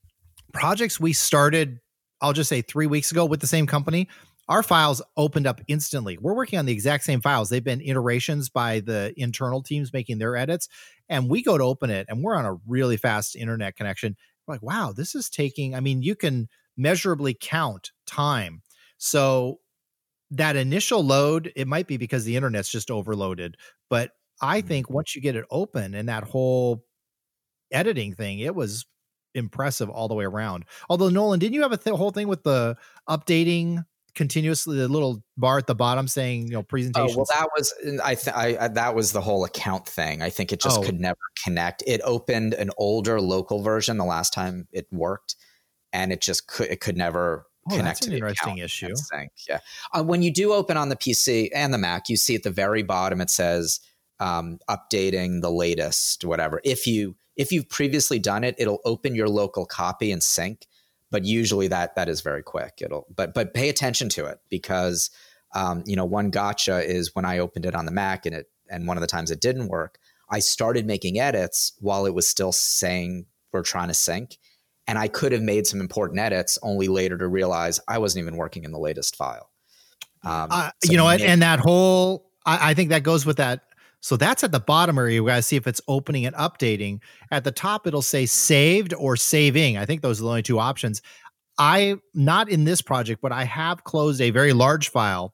projects we started, I'll just say three weeks ago with the same company, our files opened up instantly. We're working on the exact same files. They've been iterations by the internal teams making their edits, and we go to open it, and we're on a really fast internet connection. We're like, wow, this is taking, I mean, you can measurably count time. So that initial load, it might be because the internet's just overloaded, but I think once you get it open and that whole editing thing, it was impressive all the way around. Although, Nolan, didn't you have a th- whole thing with the updating continuously, the little bar at the bottom saying, you know, presentations?
Oh, well, that was, I, th- I, I that was the whole account thing. I think it just oh. could never connect. It opened an older local version the last time it worked, and it just could, it could never
oh,
connect
that's
to
an
the
interesting
account.
issue.
Sync. Yeah. Uh, when you do open on the P C and the Mac, you see at the very bottom, it says um, updating the latest, whatever. If you, if you've previously done it, it'll open your local copy and sync. But usually that that is very quick. It'll but but pay attention to it because um, you know, one gotcha is when I opened it on the Mac and it and one of the times it didn't work, I started making edits while it was still saying we're trying to sync, and I could have made some important edits only later to realize I wasn't even working in the latest file. Um,
uh,
so
you know,
maybe-
and that whole I, I think that goes with that. So that's at the bottom area. We got to see if it's opening and updating. At the top, it'll say saved or saving. I think those are the only two options. I, not in this project, but I have closed a very large file.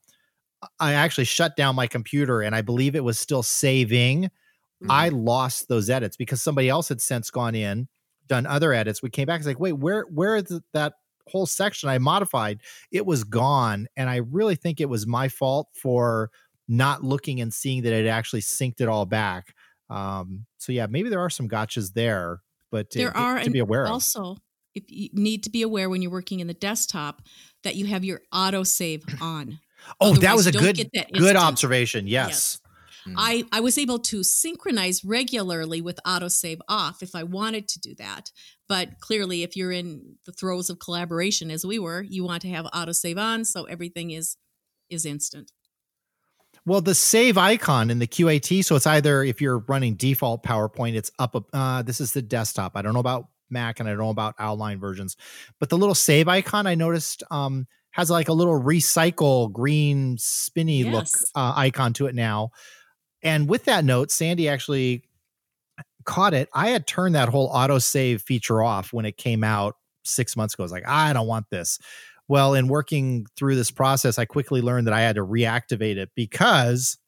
I actually shut down my computer and I believe it was still saving. Mm-hmm. I lost those edits because somebody else had since gone in, done other edits. We came back. It's like, wait, where, where is that whole section I modified? It was gone. And I really think it was my fault for not looking and seeing that it actually synced it all back. Um, so yeah, maybe there are some gotchas there, but
there
it,
are
it, to be aware of.
Also, if you need to be aware when you're working in the desktop that you have your auto save on.
Oh,
Otherwise,
that was a
don't
good,
get that
good
instant.
observation. Yes.
yes. Mm. I, I was able to synchronize regularly with autosave off if I wanted to do that. But clearly, if you're in the throes of collaboration, as we were, you want to have autosave on so everything is is instant.
Well, the save icon in the Q A T, so it's either if you're running default PowerPoint, it's up. Uh, this is the desktop. I don't know about Mac and I don't know about Outline versions, but the little save icon I noticed um, has like a little recycle green spinny yes. look uh, icon to it now. And with that note, Sandy actually caught it. I had turned that whole autosave feature off when it came out six months ago. I was like, I don't want this. Well, in working through this process, I quickly learned that I had to reactivate it because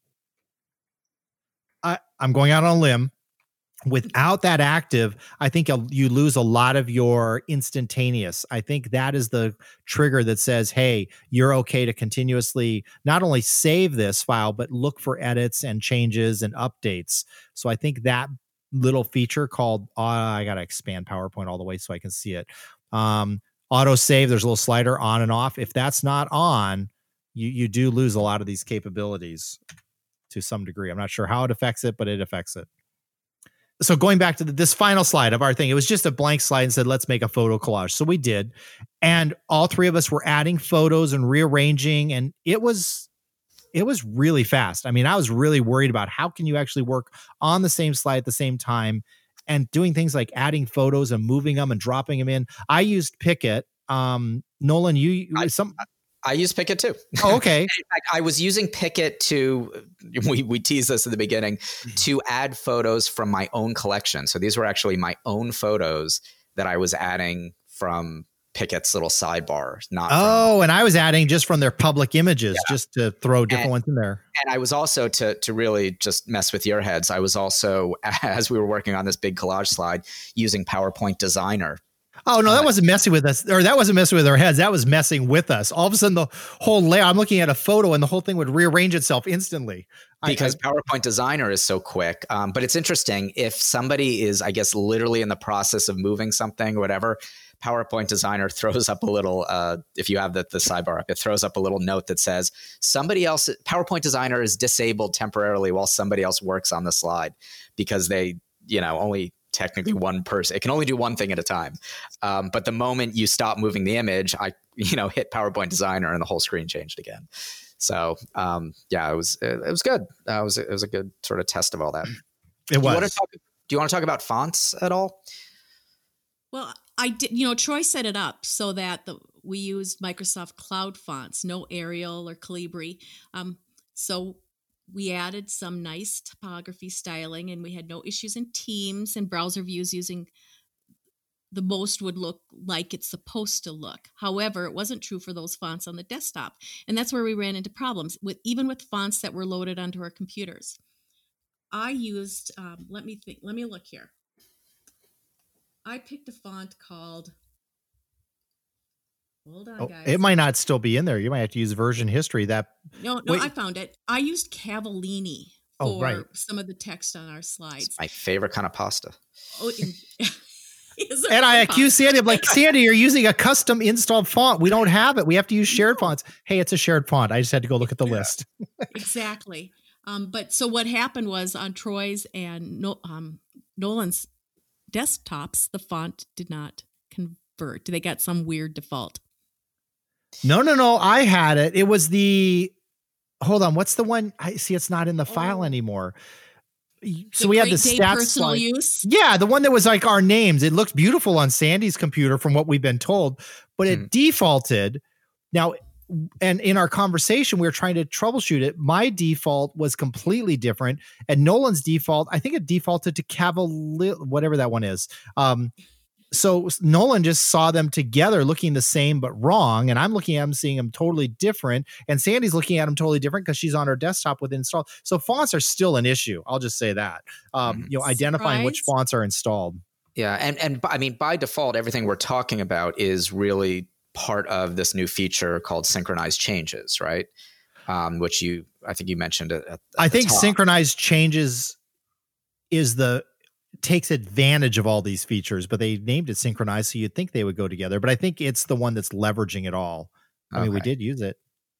I, I'm going out on a limb. Without that active, I think you lose a lot of your instantaneous. I think that is the trigger that says, hey, you're okay to continuously not only save this file, but look for edits and changes and updates. So I think that little feature called, uh, I got to expand PowerPoint all the way so I can see it. Um, Auto save, there's a little slider on and off. If that's not on, you, you do lose a lot of these capabilities to some degree. I'm not sure how it affects it, but it affects it. So going back to the, this final slide of our thing, it was just a blank slide and said, let's make a photo collage. So we did. And all three of us were adding photos and rearranging. And it was, it was really fast. I mean, I was really worried about how can you actually work on the same slide at the same time and doing things like adding photos and moving them and dropping them in. I used Picket. Um, Nolan, you
I,
some.
I use Picket too.
Oh, okay.
In fact, I was using Picket to, we, we teased this at the beginning, to add photos from my own collection. So these were actually my own photos that I was adding from Picket's little sidebar. Not
oh,
from,
and I was adding just from their public images, yeah. just to throw different
and,
ones in there.
And I was also, to to really just mess with your heads, I was also, as we were working on this big collage slide, using PowerPoint Designer.
Oh, no, that wasn't messing with us, or that wasn't messing with our heads. That was messing with us. All of a sudden, the whole layout, I'm looking at a photo and the whole thing would rearrange itself instantly.
Because
I, I,
PowerPoint Designer is so quick. Um, but it's interesting if somebody is, I guess, literally in the process of moving something or whatever, PowerPoint Designer throws up a little, uh, if you have the, the sidebar up, it throws up a little note that says somebody else, PowerPoint Designer is disabled temporarily while somebody else works on the slide because they, you know, only technically one person, it can only do one thing at a time. Um, but the moment you stop moving the image, I, you know, hit PowerPoint Designer and the whole screen changed again. So um, yeah, it was, it, it was good. Uh, it was, it was a good sort of test of all that.
It was.
Do you want to talk, do you want to talk about fonts at all?
Well, I did, you know, Troy set it up so that the, we used Microsoft Cloud fonts, no Arial or Calibri. Um, so we added some nice typography styling and we had no issues in Teams and browser views using the most would look like it's supposed to look. However, it wasn't true for those fonts on the desktop. And that's where we ran into problems with, even with fonts that were loaded onto our computers. I used, um, let me think, let me look here. I picked a font called, hold on,
oh,
guys.
It might not still be in there. You might have to use version history. That
No, no, wait. I found it. I used Cavallini for
oh, right.
some of the text on our slides.
It's my favorite kind of pasta.
Oh,
and I accuse Sandy of like, Sandy, you're using a custom installed font. We don't have it. We have to use shared no. fonts. Hey, it's a shared font. I just had to go look at the yeah. list.
Exactly. Um, but so what happened was on Troy's and no, um, Nolan's desktops, the font did not convert. They got some weird default.
No, no, no. I had it. It was the, hold on. What's the one? I see it's not in the file oh. anymore. So the we had the stats
personal slide. Use.
Yeah, the one that was like our names. It looked beautiful on Sandy's computer from what we've been told, but it hmm. defaulted. Now, and in our conversation, we were trying to troubleshoot it. My default was completely different. And Nolan's default, I think it defaulted to Cavalier, whatever that one is. Um, so Nolan just saw them together looking the same, but wrong. And I'm looking at them, seeing them totally different. And Sandy's looking at them totally different because she's on her desktop with installed. So fonts are still an issue. I'll just say that, um, you know, identifying Surprise. which fonts are installed.
Yeah. And, and I mean, by default, everything we're talking about is really part of this new feature called synchronized changes, right? Um, which you, I think you mentioned it. At, at
I think
top.
synchronized changes is the, takes advantage of all these features, but they named it synchronized. So you'd think they would go together, but I think it's the one that's leveraging it all. I okay. mean, we did use it.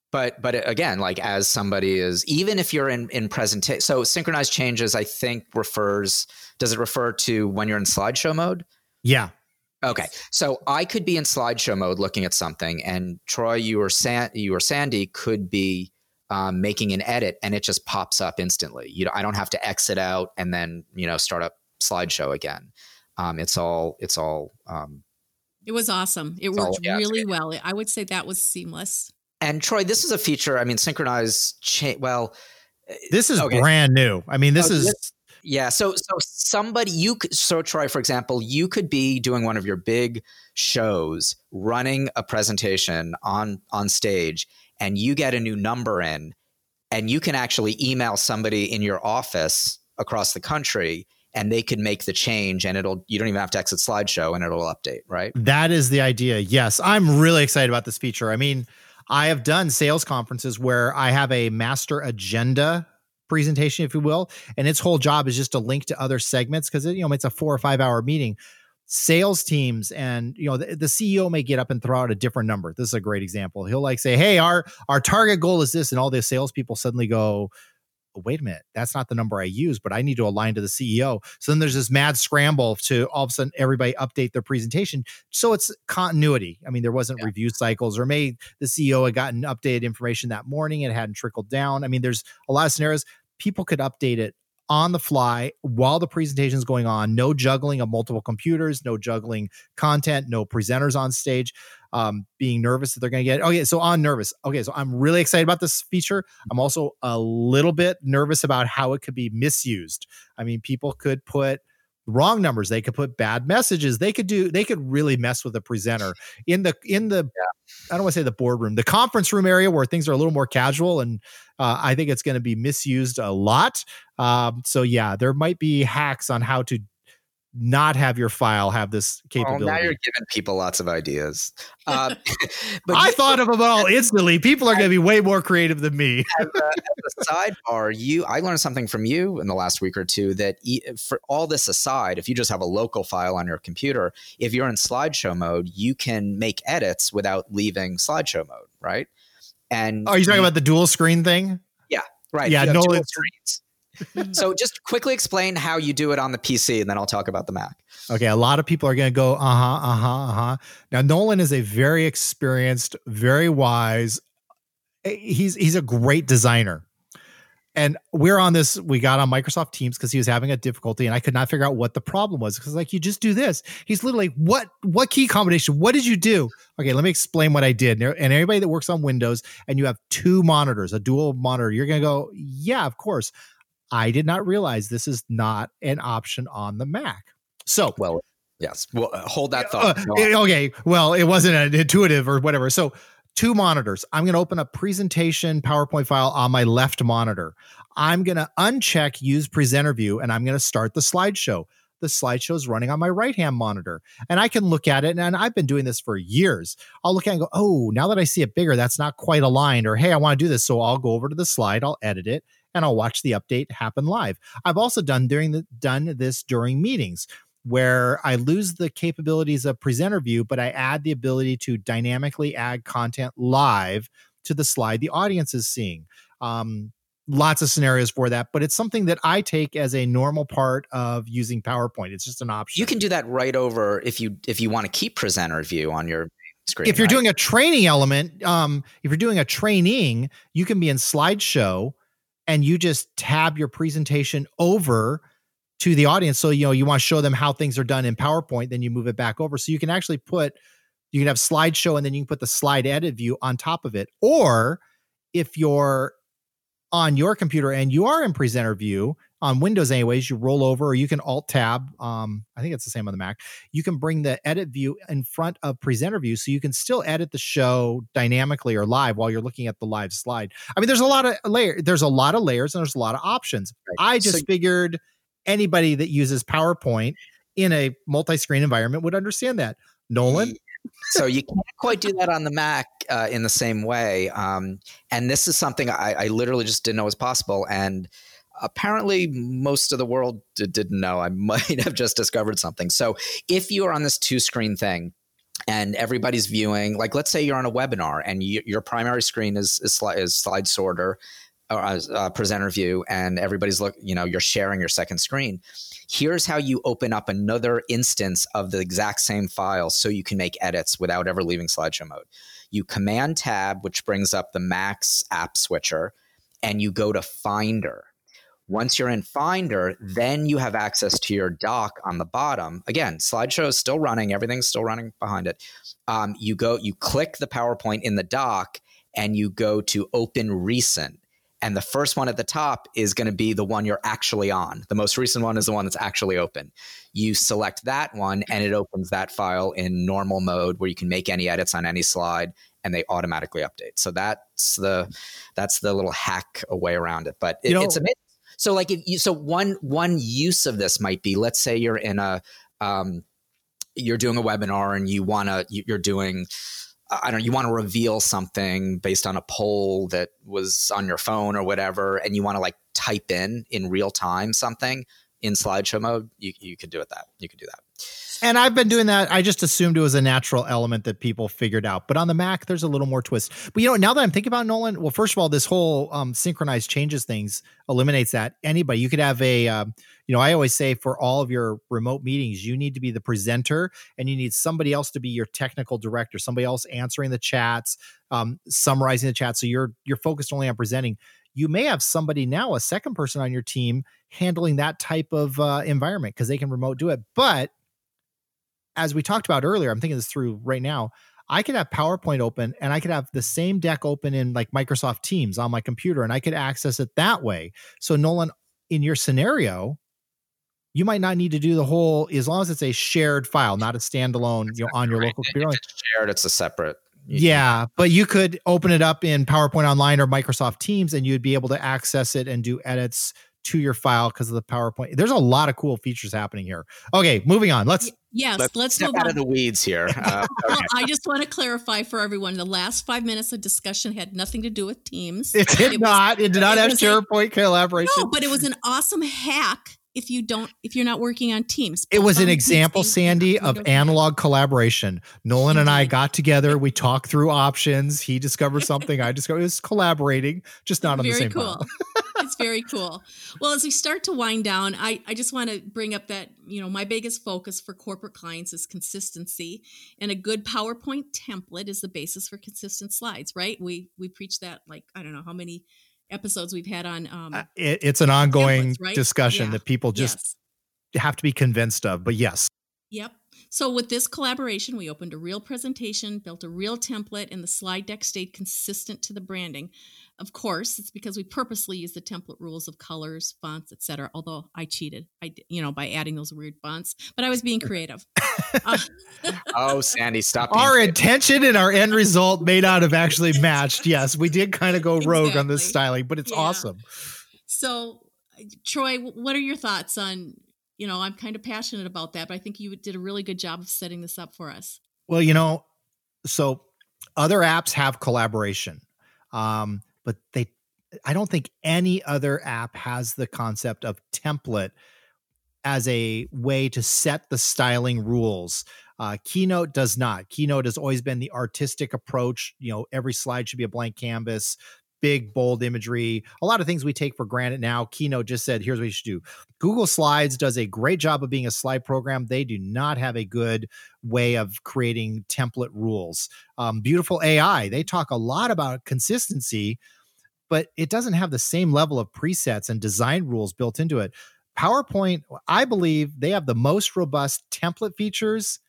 But but again, like as somebody is, even if you're in in presentation, so synchronized changes, I think refers, does it refer to when you're in slideshow mode?
Yeah.
Okay, so I could be in slideshow mode looking at something, and Troy, you or San, you or Sandy could be um, making an edit, and it just pops up instantly. You know, I don't have to exit out and then you know start up slideshow again. Um, it's all it's all. Um,
it was awesome. It worked all, yeah, really well. I would say that was seamless.
And Troy, this is a feature. I mean, synchronized cha- Well,
this is okay. brand new. I mean, this oh, is.
This, yeah. So, so somebody you could, so Troy, for example, you could be doing one of your big shows, running a presentation on, on stage, and you get a new number in, and you can actually email somebody in your office across the country, and they can make the change, and it'll, you don't even have to exit slideshow, and it'll update, right?
That is the idea. Yes. I'm really excited about this feature. I mean, I have done sales conferences where I have a master agenda presentation, if you will, and its whole job is just to link to other segments because you know it's a four or five hour meeting. Sales teams and you know the, the C E O may get up and throw out a different number. This is a great example. He'll like say, "Hey, our our target goal is this," and all the salespeople suddenly go, wait a minute, that's not the number I use, but I need to align to the C E O. So then there's this mad scramble to all of a sudden everybody update their presentation. So it's continuity. I mean, there wasn't yeah. review cycles, or maybe the C E O had gotten updated information that morning and hadn't trickled down. I mean, there's a lot of scenarios. People could update it on the fly while the presentation is going on. No juggling of multiple computers, no juggling content, no presenters on stage um, being nervous that they're going to get. Okay, so on nervous. Okay, so I'm really excited about this feature. I'm also a little bit nervous about how it could be misused. I mean, people could put wrong numbers. They could put bad messages. They could do. They could really mess with the presenter in the in the. Yeah. I don't want to say the boardroom, the conference room area where things are a little more casual, and uh, I think it's going to be misused a lot. Um, so yeah, there might be hacks on how to not have your file have this capability.
Oh, now you're giving people lots of ideas. Uh,
but I you, thought of them all instantly. People are going to be way more creative than me.
As a, as a sidebar, you, I learned something from you in the last week or two that e- for all this aside, if you just have a local file on your computer, if you're in slideshow mode, you can make edits without leaving slideshow mode, right? And
are you talking you, about the dual screen thing?
Yeah, right.
Yeah, no
screens. So just quickly explain how you do it on the P C, and then I'll talk about the Mac.
Okay, a lot of people are going to go, uh-huh, uh-huh, uh-huh. Now, Nolan is a very experienced, very wise, he's he's a great designer. And we're on this, we got on Microsoft Teams because he was having a difficulty, and I could not figure out what the problem was. Because like, you just do this. He's literally, what what key combination? What did you do? Okay, let me explain what I did. And everybody that works on Windows, and you have two monitors, a dual monitor, you're going to go, yeah, of course. I did not realize this is not an option on the Mac. So,
well, yes. Well, uh, hold that thought.
Uh, okay. Well, it wasn't an intuitive or whatever. So, two monitors. I'm going to open a presentation PowerPoint file on my left monitor. I'm going to uncheck use presenter view, and I'm going to start the slideshow. The slideshow is running on my right-hand monitor, and I can look at it. And I've been doing this for years. I'll look at it and go, oh, now that I see it bigger, that's not quite aligned. Or, hey, I want to do this. So I'll go over to the slide. I'll edit it, and I'll watch the update happen live. I've also done during the done this during meetings where I lose the capabilities of presenter view, but I add the ability to dynamically add content live to the slide the audience is seeing. Um, lots of scenarios for that, but it's something that I take as a normal part of using PowerPoint. It's just an option.
You can do that right over if you if you want to keep presenter view on your screen.
If you're
right?
doing a training element, um, if you're doing a training, you can be in slideshow and you just tab your presentation over to the audience. So, you know, you want to show them how things are done in PowerPoint, then you move it back over. So you can actually put, you can have slideshow and then you can put the slide edit view on top of it. Or if you're on your computer and you are in presenter view on Windows anyways, you roll over, or you can alt tab. Um, I think it's the same on the Mac. You can bring the edit view in front of presenter view, so you can still edit the show dynamically or live while you're looking at the live slide. I mean, there's a lot of layer. There's a lot of layers and there's a lot of options. Right. I just so, figured anybody that uses PowerPoint in a multi-screen environment would understand that. Nolan?
So you can't quite do that on the Mac uh, in the same way. Um, and this is something I, I literally just didn't know was possible. And apparently most of the world d- didn't know. I might have just discovered something. So if you are on this two screen thing and everybody's viewing, like, let's say you're on a webinar and you, your primary screen is, is, sli- is slide sorter, or uh, presenter view, and everybody's look, you know, you're sharing your second screen. Here's how you open up another instance of the exact same file so you can make edits without ever leaving slideshow mode. You command tab, which brings up the Max app switcher, and you go to Finder. Once you're in Finder, then you have access to your dock on the bottom. Again, slideshow is still running. Everything's still running behind it. Um, you go, you click the PowerPoint in the dock, and you go to Open Recent. And the first one at the top is going to be the one you're actually on. The most recent one is the one that's actually open. You select that one, and it opens that file in normal mode where you can make any edits on any slide, and they automatically update. So that's the that's the little hack way around it. But it,
You know-
it's amazing. So like if you, so one one use of this might be, let's say you're in a um, you're doing a webinar and you want to you're doing I don't know, you want to reveal something based on a poll that was on your phone or whatever, and you want to like type in in real time something in slideshow mode, you you could do it that you could do that.
And I've been doing that. I just assumed it was a natural element that people figured out. But on the Mac, there's a little more twist. But you know, now that I'm thinking about Nolan, well, first of all, this whole um, synchronized changes things eliminates that. Anybody, you could have a, um, you know, I always say for all of your remote meetings, you need to be the presenter and you need somebody else to be your technical director, somebody else answering the chats, um, summarizing the chat. So you're you're focused only on presenting. You may have somebody now, a second person on your team, handling that type of uh, environment because they can remote do it. But as we talked about earlier, I'm thinking this through right now. I could have PowerPoint open and I could have the same deck open in like Microsoft Teams on my computer and I could access it that way. So Nolan, in your scenario, you might not need to do the whole, as long as it's a shared file, not a standalone, exactly, you know, on your
right.
local computer.
If it's shared, it's a separate.
Yeah, but you could open it up in PowerPoint Online or Microsoft Teams and you'd be able to access it and do edits to your file because of the PowerPoint. There's a lot of cool features happening here. Okay, moving on. Let's
yes,
let's,
let's
step
move
out
on.
of the weeds here. Uh,
Well,
okay.
I just want to clarify for everyone: the last five minutes of discussion had nothing to do with Teams.
It did
was-
not. It did not
it
have
was a-
SharePoint collaboration.
No, but it was an awesome hack. If you don't, if you're not working on Teams,
It was
Both
an
on
example,
Teams,
Sandy,
we
of
don't-
analog collaboration. Nolan and I
Indeed.
got together. We talked through options. He discovered something. I discovered. It was collaborating, just not on
Very
the same
cool.
file.
It's very cool. Well, as we start to wind down, I, I just want to bring up that, you know, my biggest focus for corporate clients is consistency, and a good PowerPoint template is the basis for consistent slides, right? We we preach that, like, I don't know how many episodes we've had on um
Uh, it, it's an ongoing
templates, right?
discussion
Yeah.
that people just
Yes.
have to be convinced of. But yes,
Yep. So with this collaboration, we opened a real presentation, built a real template, and the slide deck stayed consistent to the branding. Of course, it's because we purposely used the template rules of colors, fonts, et cetera. Although I cheated, I did- you know, by adding those weird fonts, but I was being creative. Uh,
Oh, Sandy, stop. being
our
creative.
intention and our end result may not have actually matched. Yes, we did kind of go rogue on this
Exactly.
styling, but it's
Yeah.
awesome.
so, Troy, what are your thoughts on? You know, I'm kind of passionate about that, but I think you did a really good job of setting this up for us.
Well, you know, so other apps have collaboration, um, but they, I don't think any other app has the concept of template as a way to set the styling rules. Uh, Keynote does not. Keynote has always been the artistic approach. You know, every slide should be a blank canvas, big, bold imagery, a lot of things we take for granted now. Keynote just said, here's what you should do. Google Slides does a great job of being a slide program. They do not have a good way of creating template rules. Um, Beautiful A I, they talk a lot about consistency, but it doesn't have the same level of presets and design rules built into it. PowerPoint, I believe they have the most robust template features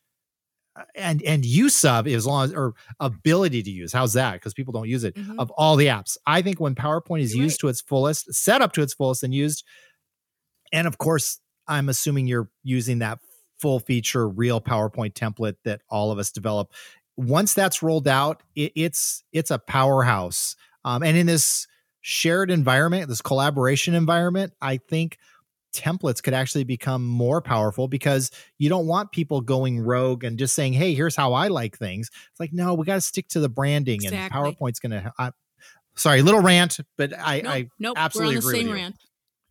and and use of, as long as, or ability to use. How's that? Because people don't use it.
Mhm.
Of all the apps, I think when PowerPoint is
You're
used to its fullest, set up to its fullest and used, and of course, I'm assuming you're using that full feature real PowerPoint template that all of us develop. Once that's rolled out, it, it's it's a powerhouse. Um, and in this shared environment, this collaboration environment, I think templates could actually become more powerful because you don't want people going rogue and just saying, hey, here's how I like things. It's like, no, we got to stick to the branding.
Exactly.
And PowerPoint's going to, uh, sorry, little rant, but I,
Nope,
I
nope,
absolutely
we're on the
agree
same
with you.
rant.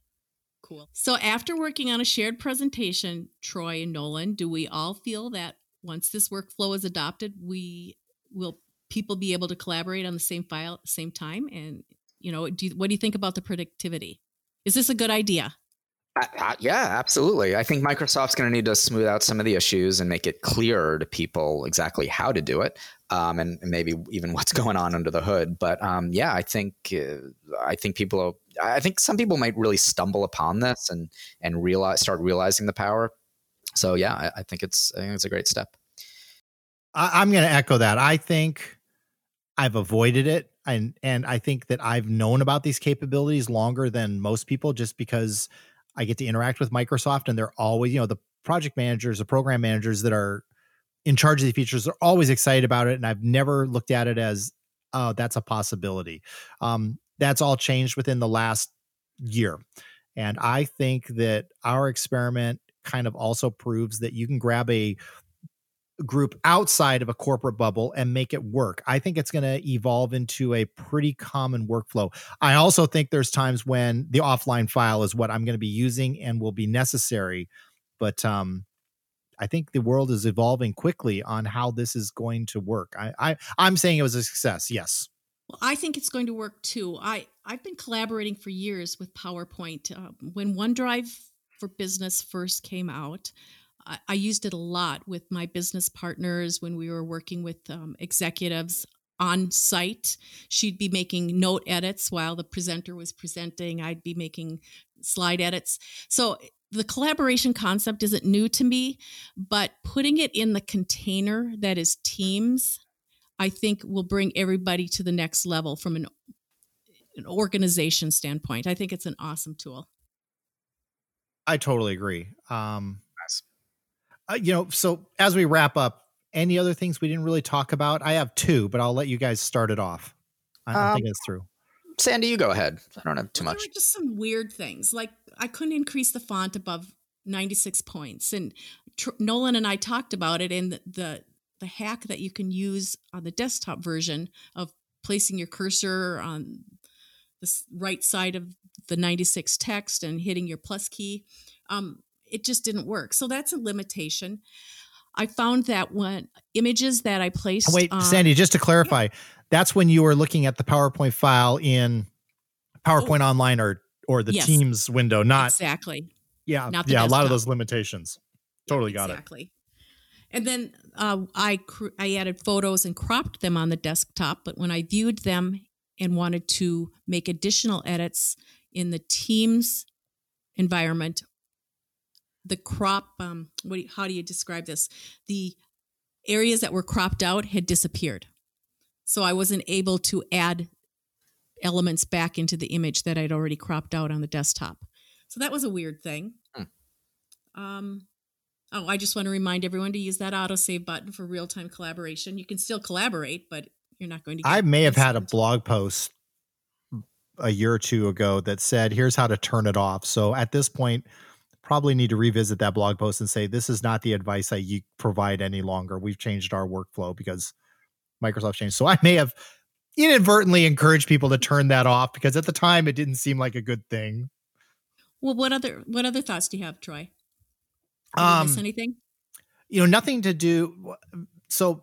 Cool. So after working on a shared presentation, Troy and Nolan, do we all feel that once this workflow is adopted, we will people be able to collaborate on the same file at the same time. And, you know, do you, what do you think about the productivity? Is this a good idea?
Uh, uh, yeah, absolutely. I think Microsoft's going to need to smooth out some of the issues and make it clearer to people exactly how to do it, um, and, and maybe even what's going on under the hood. But um, yeah, I think uh, I think people, are, I think some people might really stumble upon this and and realize start realizing the power. So yeah, I, I think it's I think it's a great step.
I, I'm going to echo that. I think I've avoided it, and and I think that I've known about these capabilities longer than most people, just because I get to interact with Microsoft, and they're always, you know, the project managers, the program managers that are in charge of the features are always excited about it. And I've never looked at it as, oh, that's a possibility. Um, that's all changed within the last year. And I think that our experiment kind of also proves that you can grab a group outside of a corporate bubble and make it work. I think it's going to evolve into a pretty common workflow. I also think there's times when the offline file is what I'm going to be using and will be necessary. But um, I think the world is evolving quickly on how this is going to work. I, I, I'm saying it was a success. Yes.
Well, I think it's going to work too. I, I've been collaborating for years with PowerPoint. Uh, when OneDrive for Business first came out, I used it a lot with my business partners when we were working with um, executives on site. She'd be making note edits while the presenter was presenting. I'd be making slide edits. So the collaboration concept isn't new to me, but putting it in the container that is Teams, I think will bring everybody to the next level from an, an organization standpoint. I think it's an awesome tool.
I totally agree. Um, Uh, you know, so as we wrap up, any other things we didn't really talk about? I have two, but I'll let you guys start it off. I don't um, think it's through.
Sandy, you go ahead. I don't have too
well,
much.
There were just some weird things. Like I couldn't increase the font above ninety-six points. And Tr- Nolan and I talked about it in the, the the hack that you can use on the desktop version of placing your cursor on the right side of the ninety-six text and hitting your plus key. Um, it just didn't work. So that's a limitation. I found that when images that I placed.
Wait,
on,
Sandy, just to clarify, yeah. That's when you were looking at the PowerPoint file in PowerPoint oh. Online or or the yes. Teams window, not
exactly.
Yeah,
not the
yeah,
desktop.
A lot of those limitations. Totally
yeah,
got
exactly.
it.
Exactly. And then uh, I cr- I added photos and cropped them on the desktop, but when I viewed them and wanted to make additional edits in the Teams environment, the crop, um, what do you, how do you describe this? The areas that were cropped out had disappeared. So I wasn't able to add elements back into the image that I'd already cropped out on the desktop. So that was a weird thing. Hmm. Um, oh, I just want to remind everyone to use that autosave button for real-time collaboration. You can still collaborate, but you're not going to get
I may have had a blog post a year or two ago that said, here's how to turn it off. So at this point, probably need to revisit that blog post and say, this is not the advice I provide any longer. We've changed our workflow because Microsoft changed. So I may have inadvertently encouraged people to turn that off because at the time it didn't seem like a good thing.
Well, what other, what other thoughts do you have, Troy? Did um, you miss anything?
You know, nothing to do. So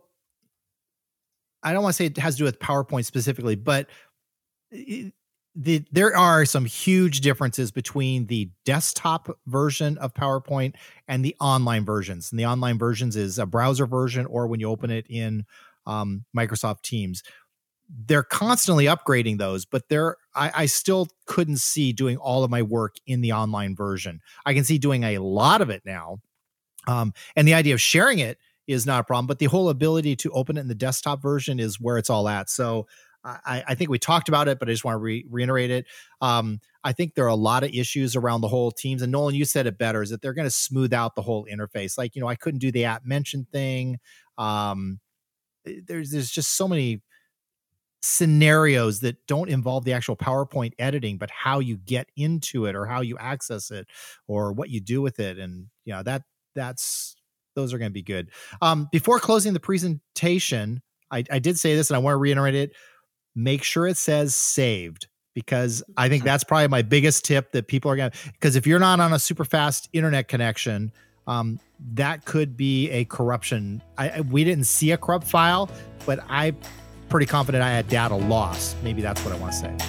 I don't want to say it has to do with PowerPoint specifically, but it, The, there are some huge differences between the desktop version of PowerPoint and the online versions. And the online versions is a browser version or when you open it in um, Microsoft Teams. They're constantly upgrading those, but they're I, I still couldn't see doing all of my work in the online version. I can see doing a lot of it now. Um, and the idea of sharing it is not a problem, but the whole ability to open it in the desktop version is where it's all at. So I, I think we talked about it, but I just want to re- reiterate it. Um, I think there are a lot of issues around the whole Teams. And Nolan, you said it better, is that they're going to smooth out the whole interface. Like, you know, I couldn't do the app mention thing. Um, there's, there's just so many scenarios that don't involve the actual PowerPoint editing, but how you get into it or how you access it or what you do with it. And, you know, that that's, those are going to be good. Um, before closing the presentation, I, I did say this and I want to reiterate it. Make sure it says saved, because I think that's probably my biggest tip that people are going to, because if you're not on a super fast internet connection, um, that could be a corruption. I, we didn't see a corrupt file, but I'm pretty confident I had data lost. Maybe that's what I want to say.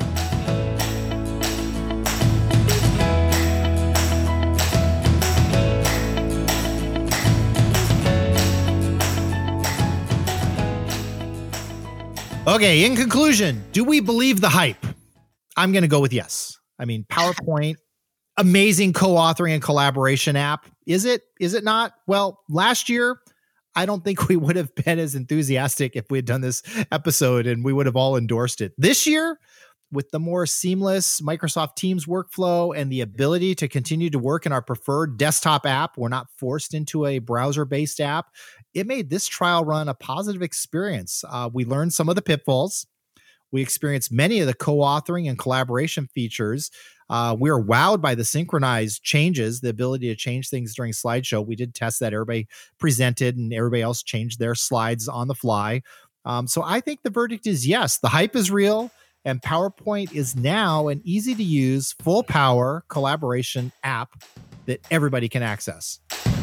Okay, in conclusion, do we believe the hype? I'm going to go with yes. I mean, PowerPoint, amazing co-authoring and collaboration app. Is it? Is it not? Well, last year, I don't think we would have been as enthusiastic if we had done this episode and we would have all endorsed it. This year, with the more seamless Microsoft Teams workflow and the ability to continue to work in our preferred desktop app, we're not forced into a browser-based app. It made this trial run a positive experience. Uh, we learned some of the pitfalls. We experienced many of the co-authoring and collaboration features. Uh, we were wowed by the synchronized changes, the ability to change things during slideshow. We did test that. Everybody presented and everybody else changed their slides on the fly. Um, so I think the verdict is yes. The hype is real, and PowerPoint is now an easy-to-use, full-power collaboration app that everybody can access.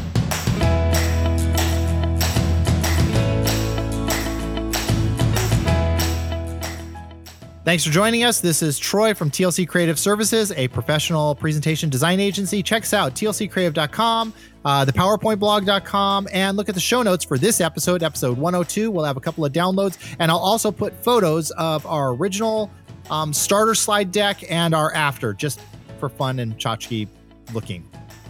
Thanks for joining us. This is Troy from T L C Creative Services, a professional presentation design agency. Check us out, T L C creative dot com, uh, the powerpoint blog dot com, and look at the show notes for this episode, episode one oh two. We'll have a couple of downloads, and I'll also put photos of our original um, starter slide deck and our after, just for fun and tchotchke looking.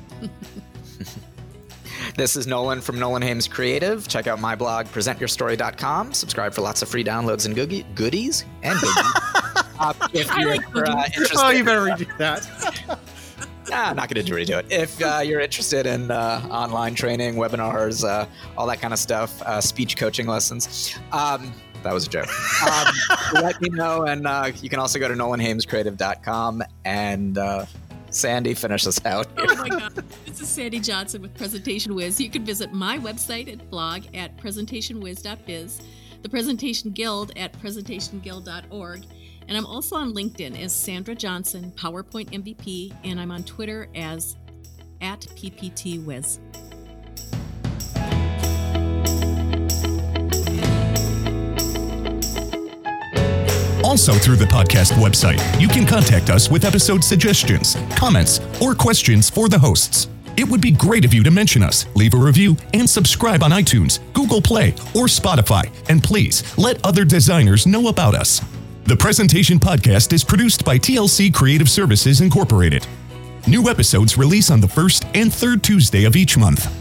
This is Nolan from Nolan Hames Creative. Check out my blog, present your story dot com. Subscribe for lots of free downloads and googie, goodies and goodies. uh, if you're
like
uh, interested,
Oh, you better redo that.
nah, I'm not going to redo it. If uh, you're interested in uh, online training, webinars, uh, all that kind of stuff, uh, speech coaching lessons, um, that was a joke. Um, let me know. And uh, you can also go to nolan hames creative dot com and uh, Sandy, finish us out here.
Oh my God. This is Sandy Johnson with Presentation Wiz. You can visit my website and blog at presentation wiz dot biz, the Presentation Guild at presentation guild dot org, and I'm also on LinkedIn as Sandra Johnson, PowerPoint M V P, and I'm on Twitter as at P P T Wiz.
Also through the podcast website, you can contact us with episode suggestions, comments, or questions for the hosts. It would be great of you to mention us, leave a review, and subscribe on iTunes, Google Play, or Spotify. And please, let other designers know about us. The Presentation Podcast is produced by T L C Creative Services Incorporated. New episodes release on the first and third Tuesday of each month.